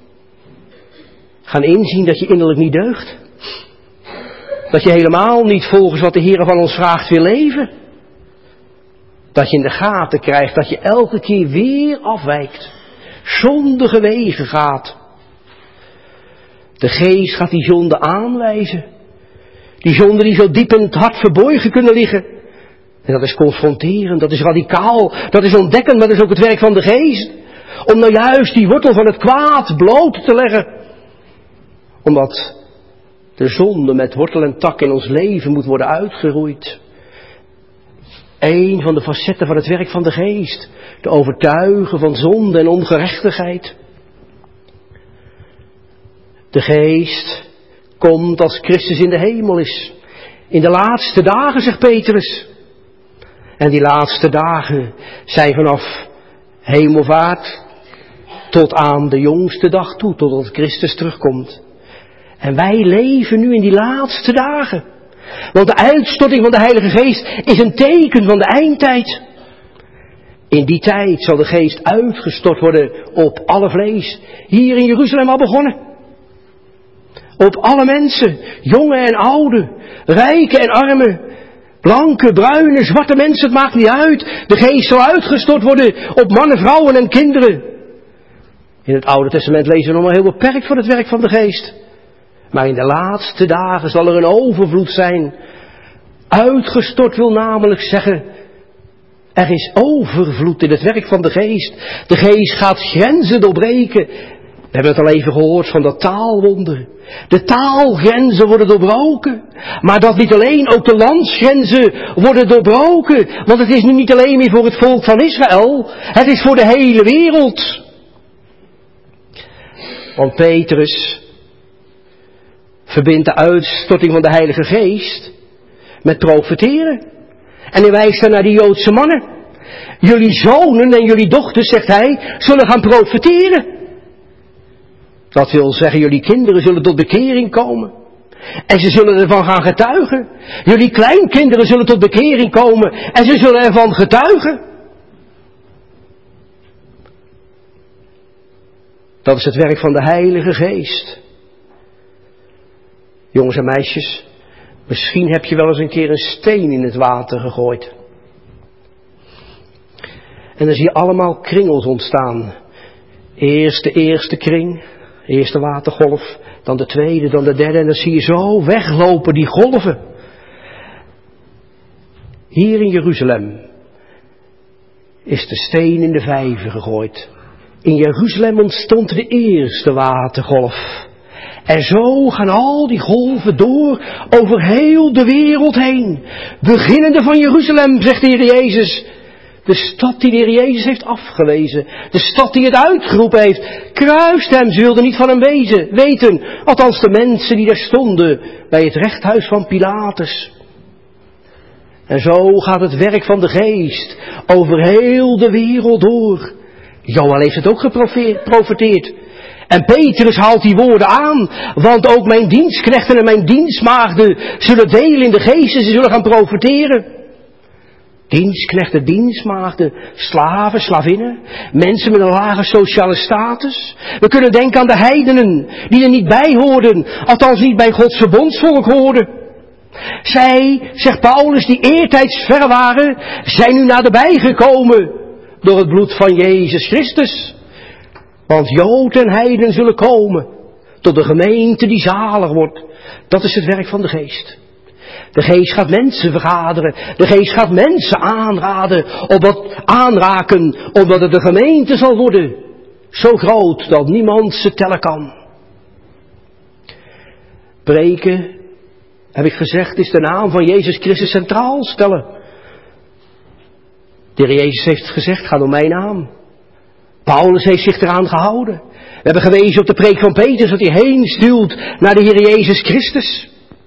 Gaan inzien dat je innerlijk niet deugt. Dat je helemaal niet volgens wat de Heer van ons vraagt wil leven. Dat je in de gaten krijgt dat je elke keer weer afwijkt. Zondige wegen gaat. De Geest gaat die zonde aanwijzen. Die zonden die zo diep in het hart verborgen kunnen liggen. En dat is confronterend, dat is radicaal, dat is ontdekkend, dat is ook het werk van de Geest. Om nou juist die wortel van het kwaad bloot te leggen. Omdat de zonde met wortel en tak in ons leven moet worden uitgeroeid. Eén van de facetten van het werk van de geest. De overtuigen van zonde en ongerechtigheid. De geest komt als Christus in de hemel is. In de laatste dagen, zegt Petrus. En die laatste dagen zijn vanaf hemelvaart tot aan de jongste dag toe, totdat Christus terugkomt. En wij leven nu in die laatste dagen. Want de uitstorting van de Heilige Geest is een teken van de eindtijd. In die tijd zal de Geest uitgestort worden op alle vlees. Hier in Jeruzalem al begonnen. Op alle mensen, jonge en oude, rijke en arme, blanke, bruine, zwarte mensen, het maakt niet uit. De Geest zal uitgestort worden op mannen, vrouwen en kinderen. In het Oude Testament lezen we nog maar heel beperkt van het werk van de Geest. Maar in de laatste dagen zal er een overvloed zijn. Uitgestort wil namelijk zeggen, er is overvloed in het werk van de Geest. De Geest gaat grenzen doorbreken. We hebben het al even gehoord van dat taalwonder. De taalgrenzen worden doorbroken. Maar dat niet alleen, ook de landsgrenzen worden doorbroken. Want het is nu niet alleen meer voor het volk van Israël. Het is voor de hele wereld. Want Petrus verbindt de uitstorting van de Heilige Geest met profeteren. En hij wijst dan naar die Joodse mannen. Jullie zonen en jullie dochters, zegt hij, zullen gaan profeteren. Dat wil zeggen, jullie kinderen zullen tot bekering komen. En ze zullen ervan gaan getuigen. Jullie kleinkinderen zullen tot bekering komen. En ze zullen ervan getuigen. Dat is het werk van de Heilige Geest. Jongens en meisjes, misschien heb je wel eens een keer een steen in het water gegooid. En dan zie je allemaal kringels ontstaan. Eerst de eerste kring, de eerste watergolf, dan de tweede, dan de derde. En dan zie je zo weglopen die golven. Hier in Jeruzalem is de steen in de vijver gegooid. In Jeruzalem ontstond de eerste watergolf. En zo gaan al die golven door over heel de wereld heen. Beginnende van Jeruzalem, zegt de Heer Jezus. De stad die de Heer Jezus heeft afgewezen. De stad die het uitgeroepen heeft. Kruist hem, ze wilden niet van hem wezen, weten. Althans de mensen die daar stonden bij het rechthuis van Pilatus. En zo gaat het werk van de Geest over heel de wereld door. Joël heeft het ook geprofeteerd. En Petrus haalt die woorden aan, want ook mijn dienstknechten en mijn dienstmaagden zullen delen in de Geest en ze zullen gaan profeteren. Dienstknechten, dienstmaagden, slaven, slavinnen, mensen met een lage sociale status. We kunnen denken aan de heidenen die er niet bij hoorden, althans niet bij Gods verbondsvolk hoorden. Zij, zegt Paulus, die eertijds ver waren, zijn nu naderbij gekomen door het bloed van Jezus Christus. Want Jood en heiden zullen komen tot de gemeente die zalig wordt. Dat is het werk van de Geest. De Geest gaat mensen vergaderen. De Geest gaat mensen aanraden, opdat, aanraken, omdat het de gemeente zal worden. Zo groot dat niemand ze tellen kan. Preken, heb ik gezegd, is de naam van Jezus Christus centraal stellen. De Heer Jezus heeft gezegd, ga door mijn naam. Paulus heeft zich eraan gehouden. We hebben gewezen op de preek van Petrus dat hij heen stuurt naar de Heer Jezus Christus.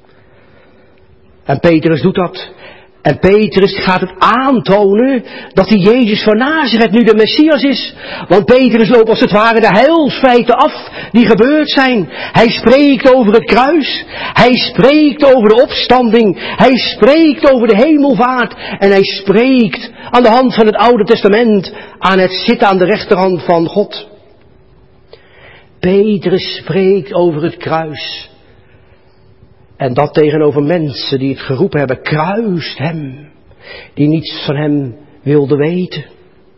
En Petrus doet dat. En Petrus gaat het aantonen dat die Jezus van Nazareth nu de Messias is. Want Petrus loopt als het ware de heilsfeiten af die gebeurd zijn. Hij spreekt over het kruis. Hij spreekt over de opstanding. Hij spreekt over de hemelvaart. En hij spreekt aan de hand van het Oude Testament aan het zitten aan de rechterhand van God. Petrus spreekt over het kruis. En dat tegenover mensen die het geroepen hebben, kruist hem, die niets van hem wilden weten.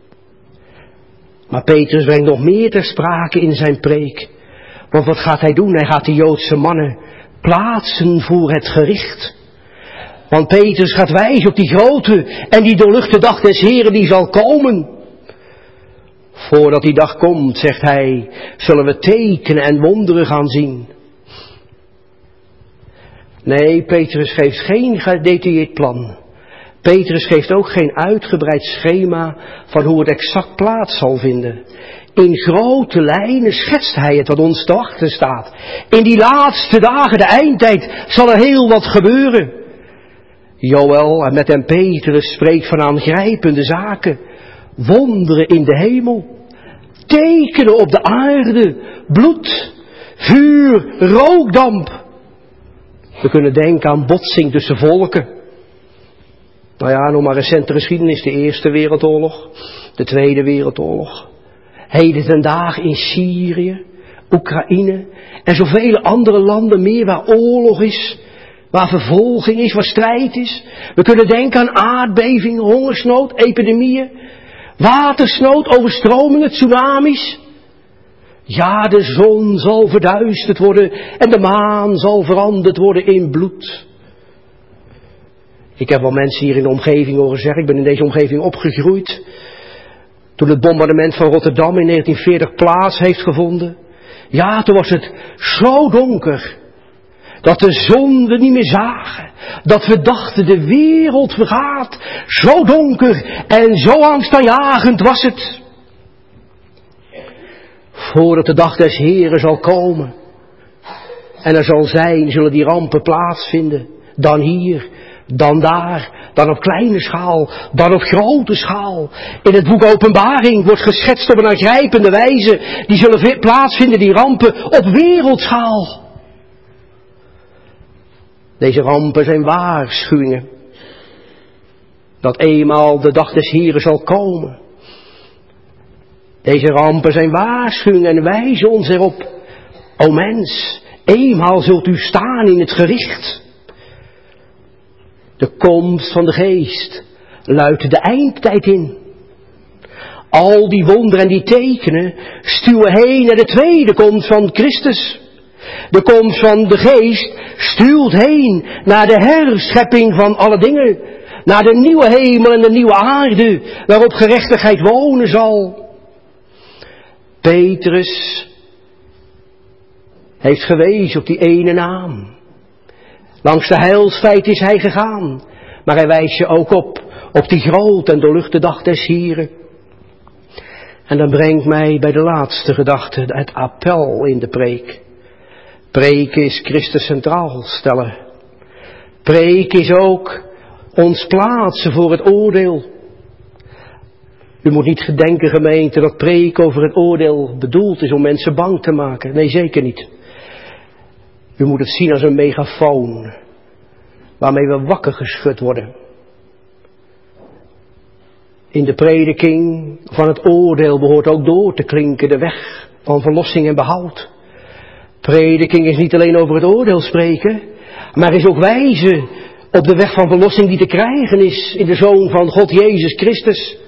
Maar Petrus brengt nog meer ter sprake in zijn preek. Want wat gaat hij doen? Hij gaat de Joodse mannen plaatsen voor het gericht. Want Petrus gaat wijzen op die grote en die doorluchte dag des Heren die zal komen. Voordat die dag komt, zegt hij, zullen we tekenen en wonderen gaan zien. Nee, Petrus geeft geen gedetailleerd plan. Petrus geeft ook geen uitgebreid schema van hoe het exact plaats zal vinden. In grote lijnen schetst hij het wat ons te wachten staat. In die laatste dagen, de eindtijd, zal er heel wat gebeuren. Joël en met hem Petrus spreekt van aangrijpende zaken. Wonderen in de hemel. Tekenen op de aarde. Bloed, vuur, rookdamp. We kunnen denken aan botsing tussen volken. Nou ja, nog maar recente geschiedenis. De Eerste Wereldoorlog. De Tweede Wereldoorlog. Heden ten dagen in Syrië, Oekraïne en zoveel andere landen meer waar oorlog is, waar vervolging is, waar strijd is. We kunnen denken aan aardbevingen, hongersnood, epidemieën, watersnood, overstromingen, tsunamis. Ja, de zon zal verduisterd worden en de maan zal veranderd worden in bloed. Ik heb wel mensen hier in de omgeving horen zeggen, ik ben in deze omgeving opgegroeid. Toen het bombardement van Rotterdam in negentien veertig plaats heeft gevonden. Ja, toen was het zo donker. Dat de zon we niet meer zagen. Dat we dachten de wereld vergaat. Zo donker en zo angstaanjagend was het. Voordat de dag des Heren zal komen. En er zal zijn, zullen die rampen plaatsvinden. Dan hier, dan daar, dan op kleine schaal, dan op grote schaal. In het boek Openbaring wordt geschetst op een aangrijpende wijze. Die zullen plaatsvinden, die rampen, op wereldschaal. Deze rampen zijn waarschuwingen. Dat eenmaal de dag des Heren zal komen. Deze rampen zijn waarschuwingen en wijzen ons erop. O mens, eenmaal zult u staan in het gericht. De komst van de geest luidt de eindtijd in. Al die wonderen en die tekenen stuwen heen naar de tweede komst van Christus. De komst van de geest stuwt heen naar de herschepping van alle dingen. Naar de nieuwe hemel en de nieuwe aarde waarop gerechtigheid wonen zal. Petrus heeft gewezen op die ene naam. Langs de heilsfeit is hij gegaan. Maar hij wijst je ook op, op die grote en doorluchte dag des Heren. En dat brengt mij bij de laatste gedachte, het appel in de preek. Preken is Christus centraal stellen. Preken is ook ons plaatsen voor het oordeel. U moet niet gedenken, gemeente, dat preken over het oordeel bedoeld is om mensen bang te maken. Nee, zeker niet. U moet het zien als een megafoon, waarmee we wakker geschud worden. In de prediking van het oordeel behoort ook door te klinken de weg van verlossing en behoud. Prediking is niet alleen over het oordeel spreken, maar is ook wijzen op de weg van verlossing die te krijgen is in de Zoon van God, Jezus Christus.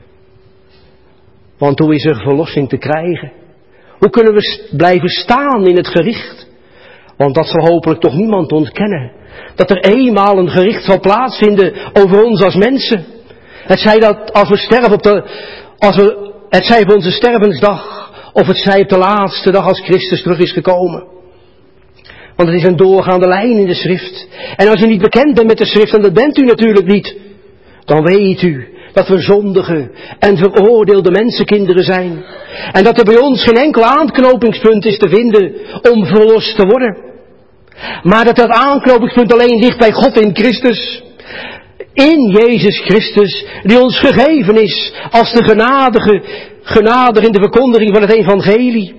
Want hoe is er verlossing te krijgen? Hoe kunnen we blijven staan in het gericht? Want dat zal hopelijk toch niemand ontkennen. Dat er eenmaal een gericht zal plaatsvinden over ons als mensen. Het zij dat als we sterven op de, als we, het zij op onze stervensdag, of het zij op de laatste dag als Christus terug is gekomen. Want het is een doorgaande lijn in de schrift. En als u niet bekend bent met de schrift, en dat bent u natuurlijk niet, dan weet u dat we zondige en veroordeelde mensenkinderen zijn. En dat er bij ons geen enkel aanknopingspunt is te vinden om verlost te worden. Maar dat dat aanknopingspunt alleen ligt bij God in Christus. In Jezus Christus, die ons gegeven is als de genadige, genadig in de verkondiging van het evangelie.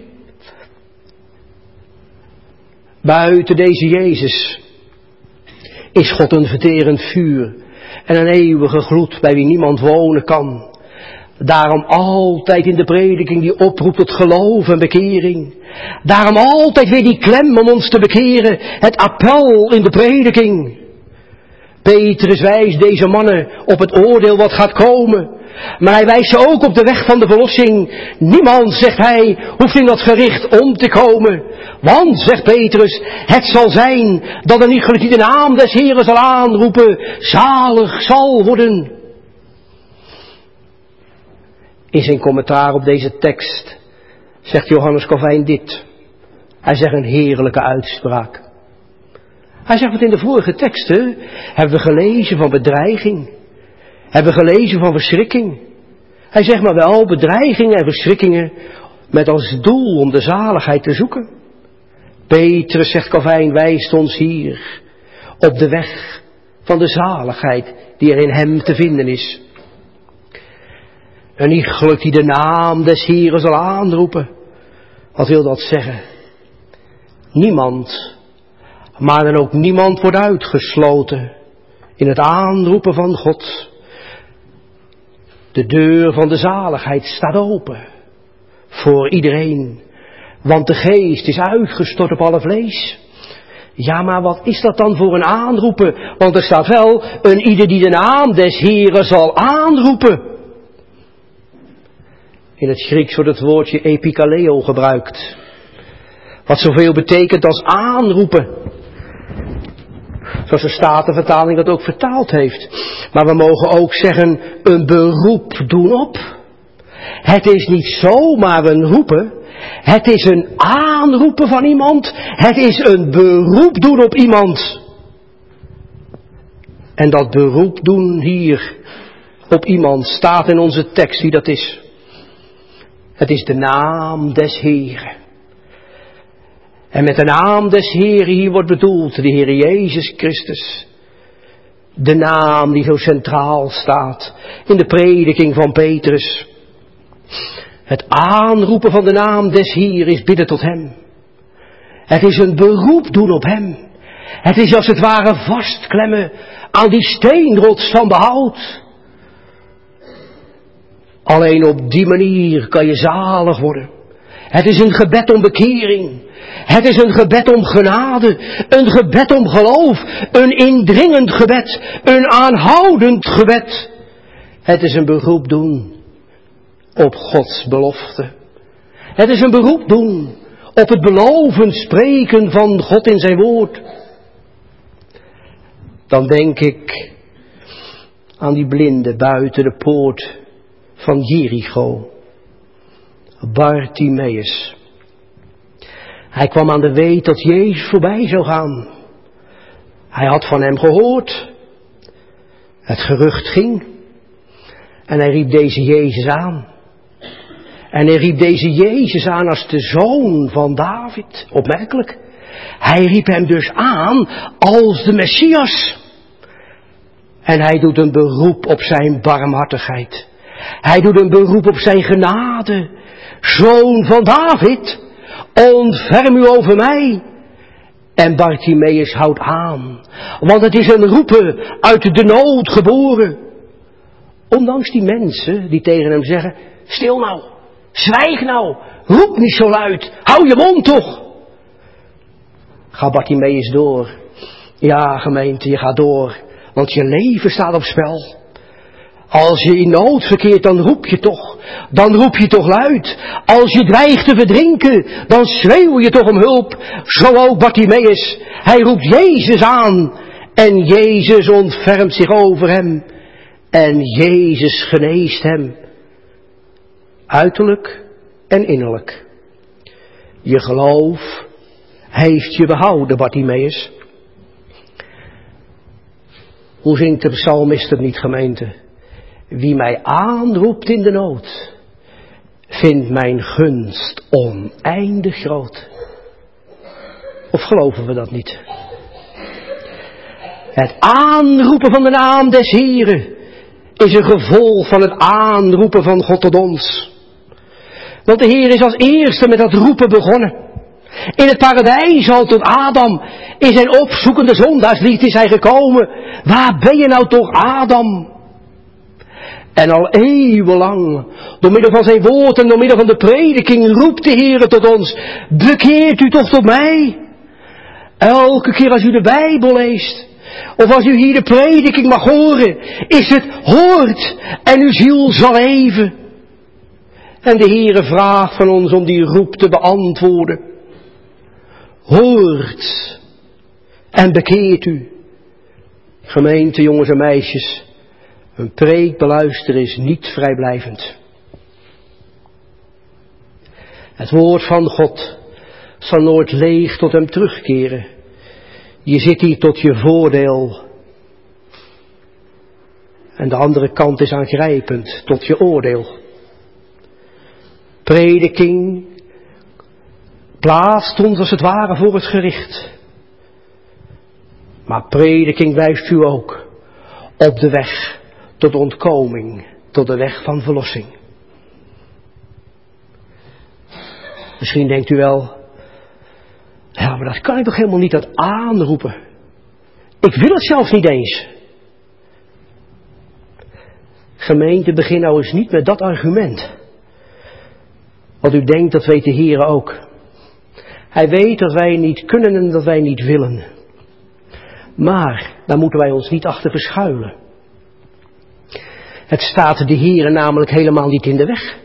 Buiten deze Jezus is God een verterend vuur en een eeuwige gloed bij wie niemand wonen kan. Daarom altijd in de prediking die oproept tot geloof en bekering. Daarom altijd weer die klem om ons te bekeren, het appel in de prediking. Petrus wijst deze mannen op het oordeel wat gaat komen. Maar hij wijst ze ook op de weg van de verlossing. Niemand, zegt hij, hoeft in dat gericht om te komen. Want, zegt Petrus, het zal zijn dat een iegelijk die de naam des Heren zal aanroepen, zalig zal worden. In zijn commentaar op deze tekst zegt Johannes Calvijn dit. Hij zegt een heerlijke uitspraak. Hij zegt, wat in de vorige teksten hebben we gelezen van bedreiging, hebben gelezen van verschrikking. Hij zegt maar wel bedreigingen en verschrikkingen met als doel om de zaligheid te zoeken. Petrus, zegt Calvijn, wijst ons hier op de weg van de zaligheid die er in hem te vinden is. Een iegelijk die de naam des Heeren zal aanroepen. Wat wil dat zeggen? Niemand, maar dan ook niemand wordt uitgesloten in het aanroepen van God. De deur van de zaligheid staat open voor iedereen, want de geest is uitgestort op alle vlees. Ja, maar wat is dat dan voor een aanroepen? Want er staat wel, een ieder die de naam des Heeren zal aanroepen. In het Grieks wordt het woordje epikaleo gebruikt, wat zoveel betekent als aanroepen. Zoals de Statenvertaling dat ook vertaald heeft. Maar we mogen ook zeggen, een beroep doen op. Het is niet zomaar een roepen. Het is een aanroepen van iemand. Het is een beroep doen op iemand. En dat beroep doen hier op iemand staat in onze tekst wie dat is. Het is de naam des Heeren. En met de naam des Heeren hier wordt bedoeld de Heer Jezus Christus. De naam die zo centraal staat in de prediking van Petrus. Het aanroepen van de naam des Heeren is bidden tot hem. Het is een beroep doen op hem. Het is als het ware vastklemmen aan die steenrots van behoud. Alleen op die manier kan je zalig worden. Het is een gebed om bekering. Het is een gebed om genade. Een gebed om geloof. Een indringend gebed. Een aanhoudend gebed. Het is een beroep doen op Gods belofte. Het is een beroep doen op het belovend spreken van God in zijn woord. Dan denk ik aan die blinde buiten de poort van Jericho. Bartimeus. Hij kwam aan de weet dat Jezus voorbij zou gaan. Hij had van hem gehoord. Het gerucht ging. En hij riep deze Jezus aan. En hij riep deze Jezus aan als de zoon van David. Opmerkelijk. Hij riep hem dus aan als de Messias. En hij doet een beroep op zijn barmhartigheid. Hij doet een beroep op zijn genade. Zoon van David, ontferm u over mij. En Bartimeus houdt aan, want het is een roepen uit de nood geboren. Ondanks die mensen die tegen hem zeggen, stil nou, zwijg nou, roep niet zo luid, hou je mond toch. Ga Bartimeus door. Ja, gemeente, je gaat door, want je leven staat op spel. Als je in nood verkeert, dan roep je toch. Dan roep je toch luid. Als je dreigt te verdrinken, dan schreeuw je toch om hulp. Zo ook Bartimeus. Hij roept Jezus aan. En Jezus ontfermt zich over hem. En Jezus geneest hem. Uiterlijk en innerlijk. Je geloof heeft je behouden, Bartimeus. Hoe zingt de psalmist het niet, gemeente? Wie mij aanroept in de nood, vindt mijn gunst oneindig groot. Of geloven we dat niet? Het aanroepen van de naam des Heeren is een gevolg van het aanroepen van God tot ons. Want de Heer is als eerste met dat roepen begonnen. In het paradijs al tot Adam, in zijn opzoekende zondaarslied is hij gekomen. Waar ben je nou toch, Adam? En al eeuwenlang, door middel van zijn woord en door middel van de prediking, roept de Heer tot ons, bekeert u toch tot mij? Elke keer als u de Bijbel leest, of als u hier de prediking mag horen, is het hoort en uw ziel zal leven. En de Heer vraagt van ons om die roep te beantwoorden. Hoort en bekeert u. Gemeente, jongens en meisjes. Een preek beluisteren is niet vrijblijvend. Het woord van God zal nooit leeg tot hem terugkeren. Je zit hier tot je voordeel. En de andere kant is aangrijpend tot je oordeel. Prediking plaatst ons als het ware voor het gericht. Maar prediking wijst u ook op de weg tot ontkoming, tot de weg van verlossing. Misschien denkt u wel, ja, maar dat kan ik toch helemaal niet dat aanroepen. Ik wil het zelfs niet eens. Gemeente, begin nou eens niet met dat argument. Wat u denkt, dat weet de Heer ook. Hij weet dat wij niet kunnen en dat wij niet willen. Maar daar moeten wij ons niet achter verschuilen. Het staat de Heer namelijk helemaal niet in de weg.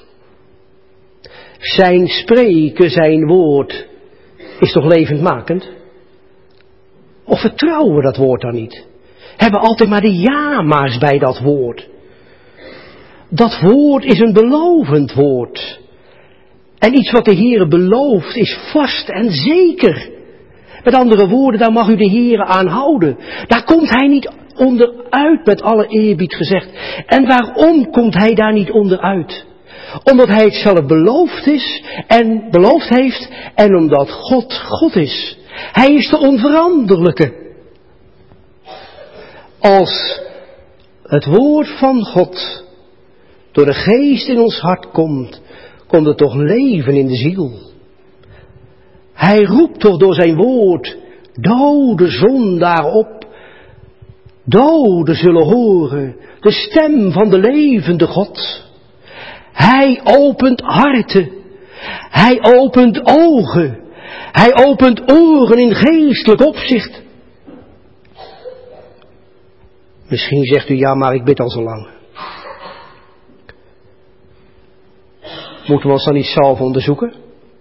Zijn spreken, zijn woord, is toch levendmakend? Of vertrouwen we dat woord dan niet? Hebben altijd maar de ja-maars bij dat woord. Dat woord is een belovend woord. En iets wat de Heer belooft is vast en zeker. Met andere woorden, daar mag u de Heer aan houden. Daar komt hij niet onderuit, met alle eerbied gezegd. En waarom komt hij daar niet onderuit? Omdat hij het zelf beloofd is en beloofd heeft en omdat God God is. Hij is de onveranderlijke. Als het woord van God door de geest in ons hart komt, komt er toch leven in de ziel. Hij roept toch door zijn woord, dode zondaar op. Doden zullen horen de stem van de levende God. Hij opent harten. Hij opent ogen. Hij opent oren in geestelijk opzicht. Misschien zegt u, ja, maar ik bid al zo lang. Moeten we ons dan niet zelf onderzoeken?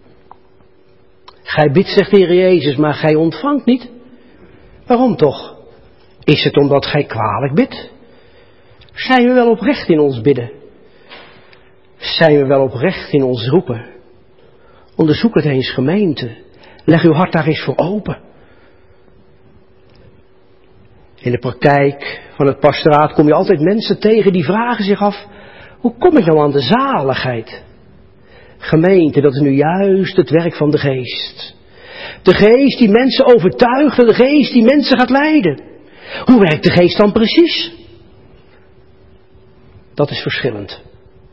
Gij bidt, zegt de Heer Jezus, maar gij ontvangt niet. Waarom toch? Is het omdat gij kwalijk bidt? Zijn we wel oprecht in ons bidden? Zijn we wel oprecht in ons roepen? Onderzoek het eens, gemeente. Leg uw hart daar eens voor open. In de praktijk van het pastoraat kom je altijd mensen tegen die vragen zich af, hoe kom ik nou aan de zaligheid? Gemeente, dat is nu juist het werk van de geest. De geest die mensen overtuigt en de geest die mensen gaat leiden. Hoe werkt de geest dan precies? Dat is verschillend.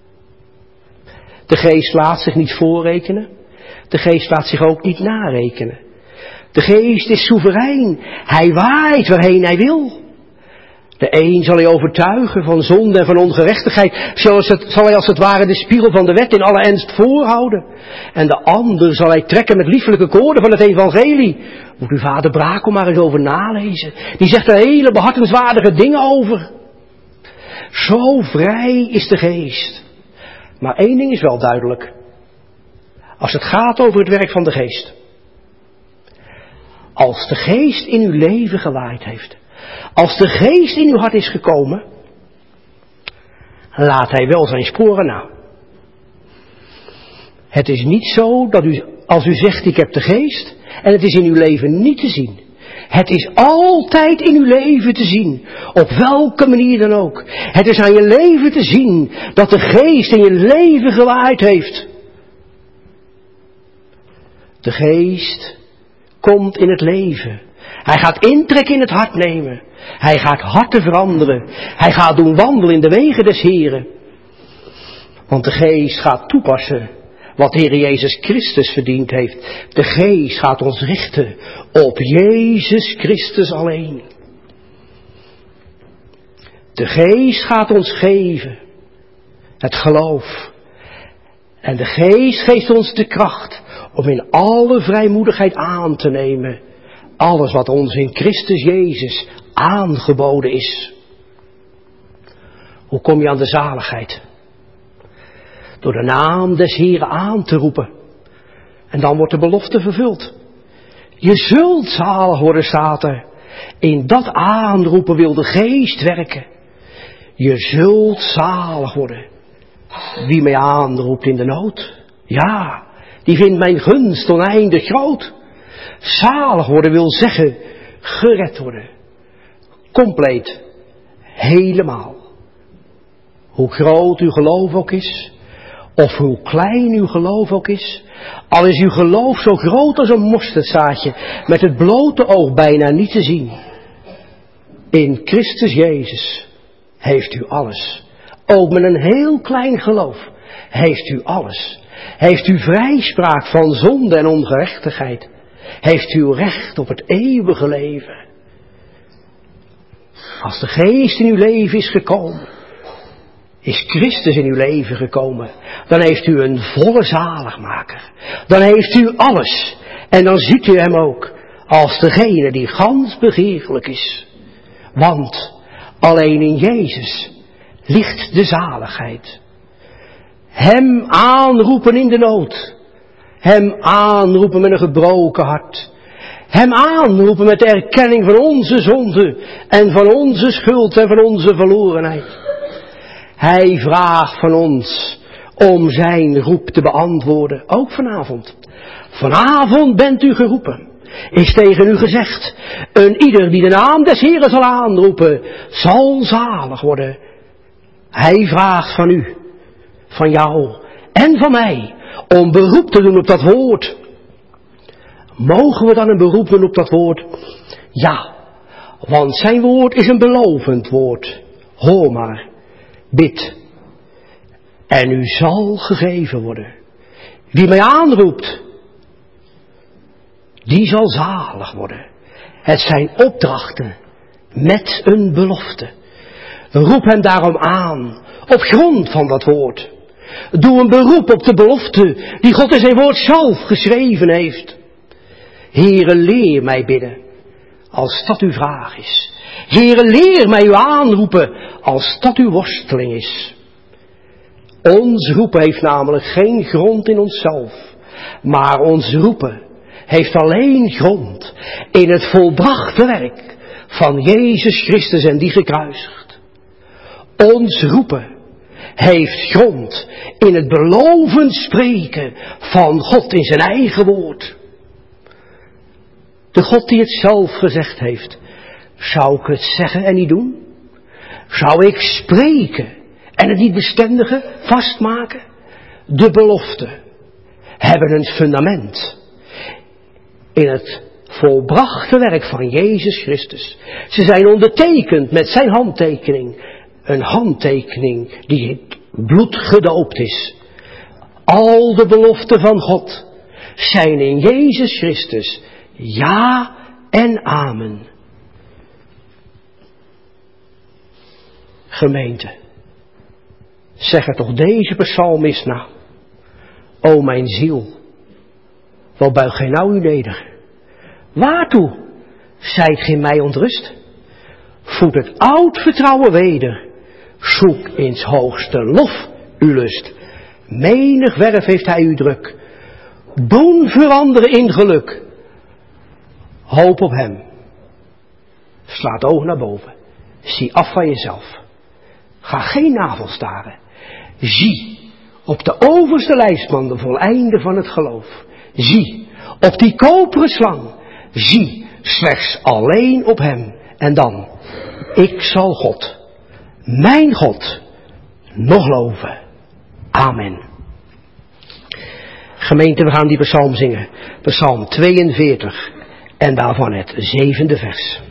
De geest laat zich niet voorrekenen. De geest laat zich ook niet narekenen. De geest is soeverein. Hij waait waarheen hij wil. De een zal hij overtuigen van zonde en van ongerechtigheid. Zoals het, zal hij als het ware de spiegel van de wet in alle ernst voorhouden. En de ander zal hij trekken met liefelijke koorden van het evangelie. Moet uw vader Brakel maar eens over nalezen. Die zegt er hele behartenswaardige dingen over. Zo vrij is de geest. Maar één ding is wel duidelijk. Als het gaat over het werk van de geest. Als de geest in uw leven gewaaid heeft. Als de geest in uw hart is gekomen. Laat hij wel zijn sporen na. Het is niet zo dat u, als u zegt ik heb de geest. En het is in uw leven niet te zien. Het is altijd in uw leven te zien. Op welke manier dan ook. Het is aan je leven te zien dat de geest in je leven gewaaid heeft. De geest komt in het leven. Hij gaat intrekken in het hart nemen. Hij gaat harten veranderen. Hij gaat doen wandelen in de wegen des Heren. Want de geest gaat toepassen wat de Heer Jezus Christus verdiend heeft. De geest gaat ons richten op Jezus Christus alleen. De geest gaat ons geven het geloof. En de geest geeft ons de kracht om in alle vrijmoedigheid aan te nemen alles wat ons in Christus Jezus aangeboden is. Hoe kom je aan de zaligheid? Door de naam des Heren aan te roepen. En dan wordt de belofte vervuld. Je zult zalig worden, staat er. In dat aanroepen wil de geest werken. Je zult zalig worden. Wie mij aanroept in de nood. Ja, die vindt mijn gunst oneindig groot. Zalig worden wil zeggen, gered worden. Compleet. Helemaal. hoe groot uw geloof ook is, of hoe klein uw geloof ook is, al is uw geloof zo groot als een mosterdzaadje, met het blote oog bijna niet te zien. In Christus Jezus heeft u alles. Ook met een heel klein geloof heeft u alles. Heeft u vrijspraak van zonde en ongerechtigheid. Heeft u recht op het eeuwige leven. Als de geest in uw leven is gekomen, is Christus in uw leven gekomen, dan heeft u een volle zaligmaker. Dan heeft u alles. En dan ziet u hem ook als degene die gans begeerlijk is. Want alleen in Jezus ligt de zaligheid. Hem aanroepen in de nood. Hem aanroepen met een gebroken hart. Hem aanroepen met de erkenning van onze zonde en van onze schuld en van onze verlorenheid. Hij vraagt van ons om zijn roep te beantwoorden, ook vanavond. Vanavond bent u geroepen. Is tegen u gezegd, een ieder die de naam des Heeren zal aanroepen, zal zalig worden. Hij vraagt van u, van jou en van mij, om beroep te doen op dat woord. Mogen we dan een beroep doen op dat woord? Ja, want zijn woord is een belovend woord. Hoor maar, bid. En u zal gegeven worden. Wie mij aanroept, die zal zalig worden. Het zijn opdrachten met een belofte. Roep hem daarom aan, op grond van dat woord. Doe een beroep op de belofte die God in zijn woord zelf geschreven heeft. Heere, leer mij bidden, als dat uw vraag is. Heere, leer mij u aanroepen, als dat uw worsteling is. Ons roepen heeft namelijk geen grond in onszelf, maar ons roepen heeft alleen grond in het volbrachte werk van Jezus Christus en die gekruisigd. Ons roepen heeft grond in het belovend spreken van God in zijn eigen woord. De God die het zelf gezegd heeft, zou ik het zeggen en niet doen? Zou ik spreken en het niet bestendigen, vastmaken? De beloften hebben een fundament in het volbrachte werk van Jezus Christus. Ze zijn ondertekend met zijn handtekening. Een handtekening die in bloed gedoopt is. Al de beloften van God zijn in Jezus Christus ja en amen. Gemeente, zeg er toch deze psalmist na. O mijn ziel, wat buig gij nou u neder? Waartoe zijt gij mij ontrust? Voed het oud vertrouwen weder. Zoek ins hoogste lof uw lust. Menig werf heeft hij u druk. Doen veranderen in geluk. Hoop op hem. Sla het oog naar boven. Zie af van jezelf. Ga geen navel staren. Zie op de overste lijstman de voleinde van het geloof. Zie op die koperen slang. Zie slechts alleen op hem. En dan, ik zal God, mijn God, nog loven. Amen. Gemeente, we gaan die psalm zingen. Psalm tweeënveertig. En daarvan het zevende vers.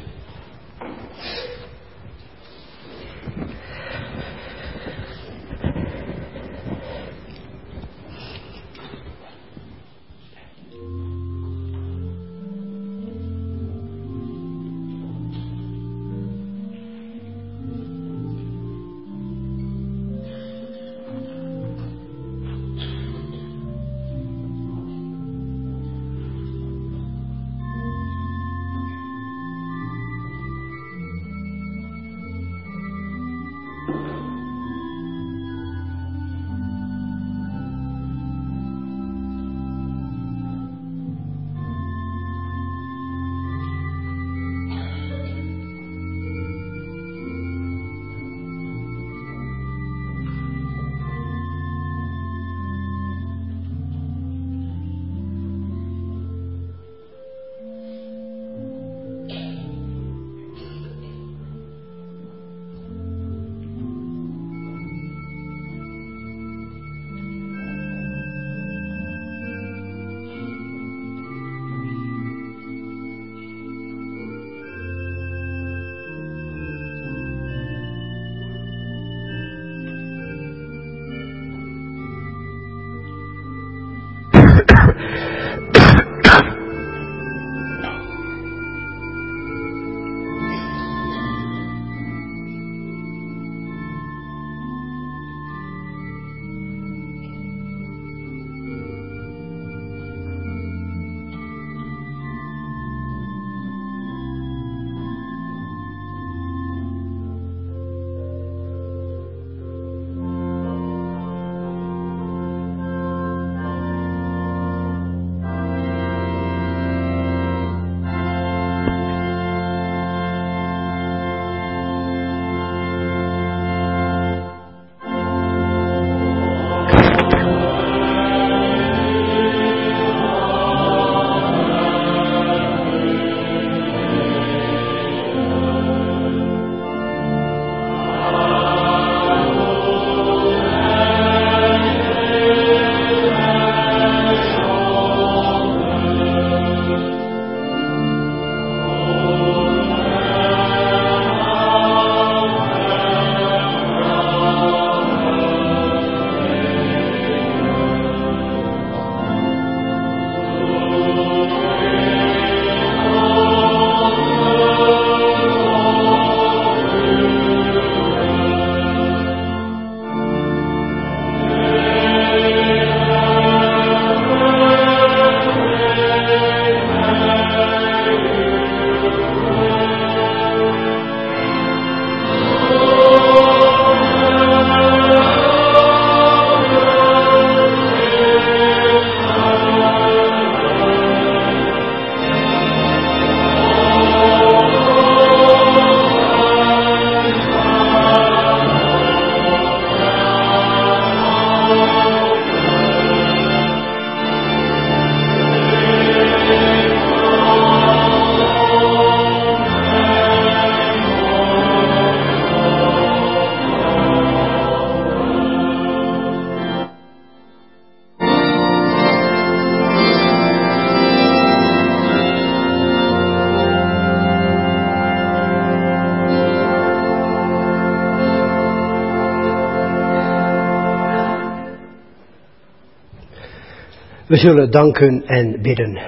We zullen danken en bidden.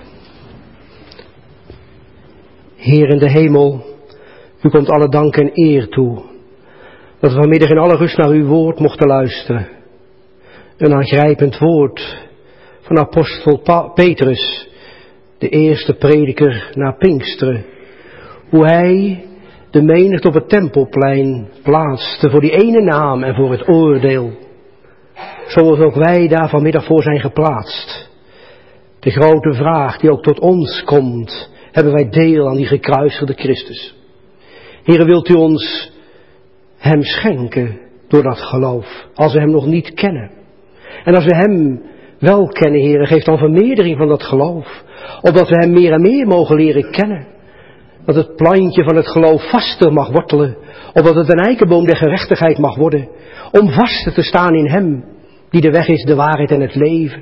Heer in de hemel, u komt alle dank en eer toe, dat we vanmiddag in alle rust naar uw woord mochten luisteren. Een aangrijpend woord van apostel pa- Petrus, de eerste prediker na Pinksteren. Hoe hij de menigte op het tempelplein plaatste voor die ene naam en voor het oordeel. Zoals ook wij daar vanmiddag voor zijn geplaatst. De grote vraag die ook tot ons komt, hebben wij deel aan die gekruisigde Christus. Heere, wilt u ons hem schenken door dat geloof, als we hem nog niet kennen. En als we hem wel kennen, Heere, geef dan vermeerdering van dat geloof, opdat we hem meer en meer mogen leren kennen. Dat het plantje van het geloof vaster mag wortelen, opdat het een eikenboom der gerechtigheid mag worden, om vaster te staan in hem, die de weg is, de waarheid en het leven.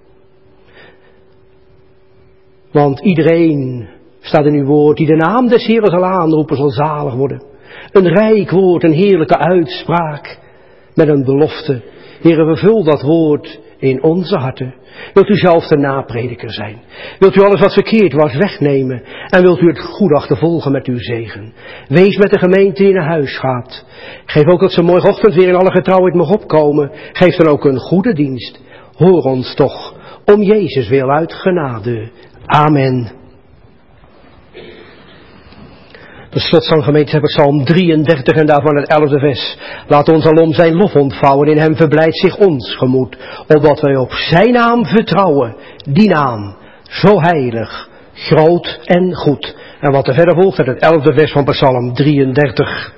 Want iedereen, staat in uw woord, die de naam des Heeren zal aanroepen, zal zalig worden. Een rijk woord, een heerlijke uitspraak, met een belofte. Heere, vervul dat woord in onze harten. Wilt u zelf de naprediker zijn? Wilt u alles wat verkeerd was wegnemen? En wilt u het goed achtervolgen met uw zegen? Wees met de gemeente die naar huis gaat. Geef ook dat ze morgenochtend weer in alle getrouwheid mag opkomen. Geef dan ook een goede dienst. Hoor ons toch, om Jezus wil uit genade. Amen. De slotzanggemeente hebben Psalm drieëndertig en daarvan het elfde vers. Laat ons alom zijn lof ontvouwen, in hem verblijdt zich ons gemoed, opdat wij op zijn naam vertrouwen, die naam, zo heilig, groot en goed. En wat er verder volgt uit het elfde vers van Psalm drieëndertig.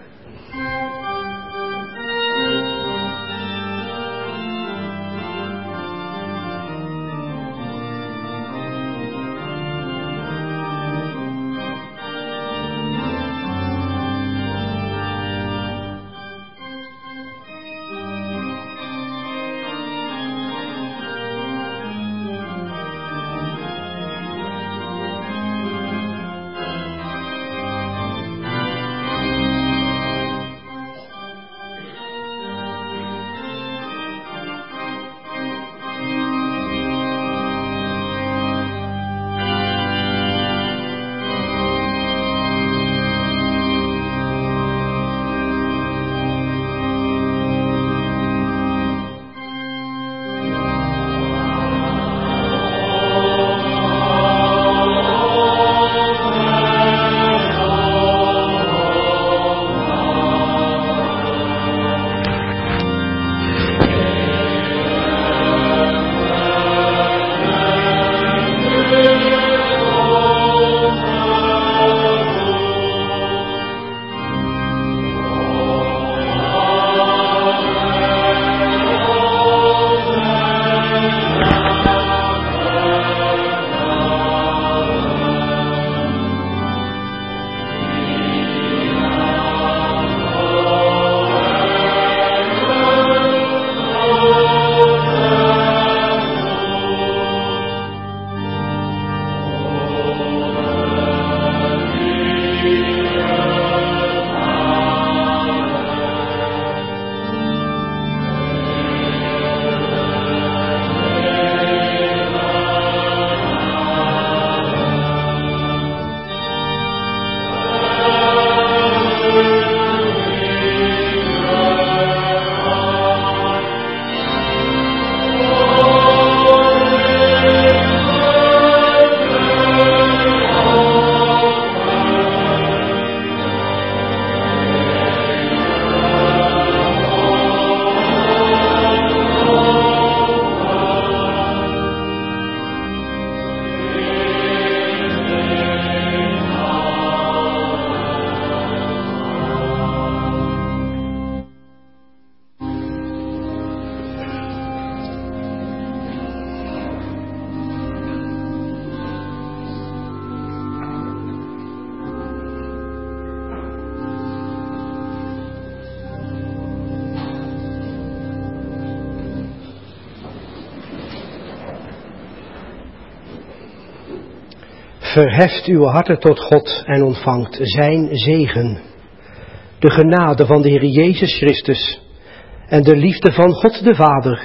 Verheft uw harten tot God en ontvangt zijn zegen. De genade van de Heer Jezus Christus en de liefde van God de Vader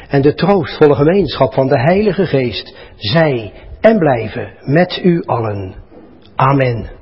en de troostvolle gemeenschap van de Heilige Geest zij en blijven met u allen. Amen.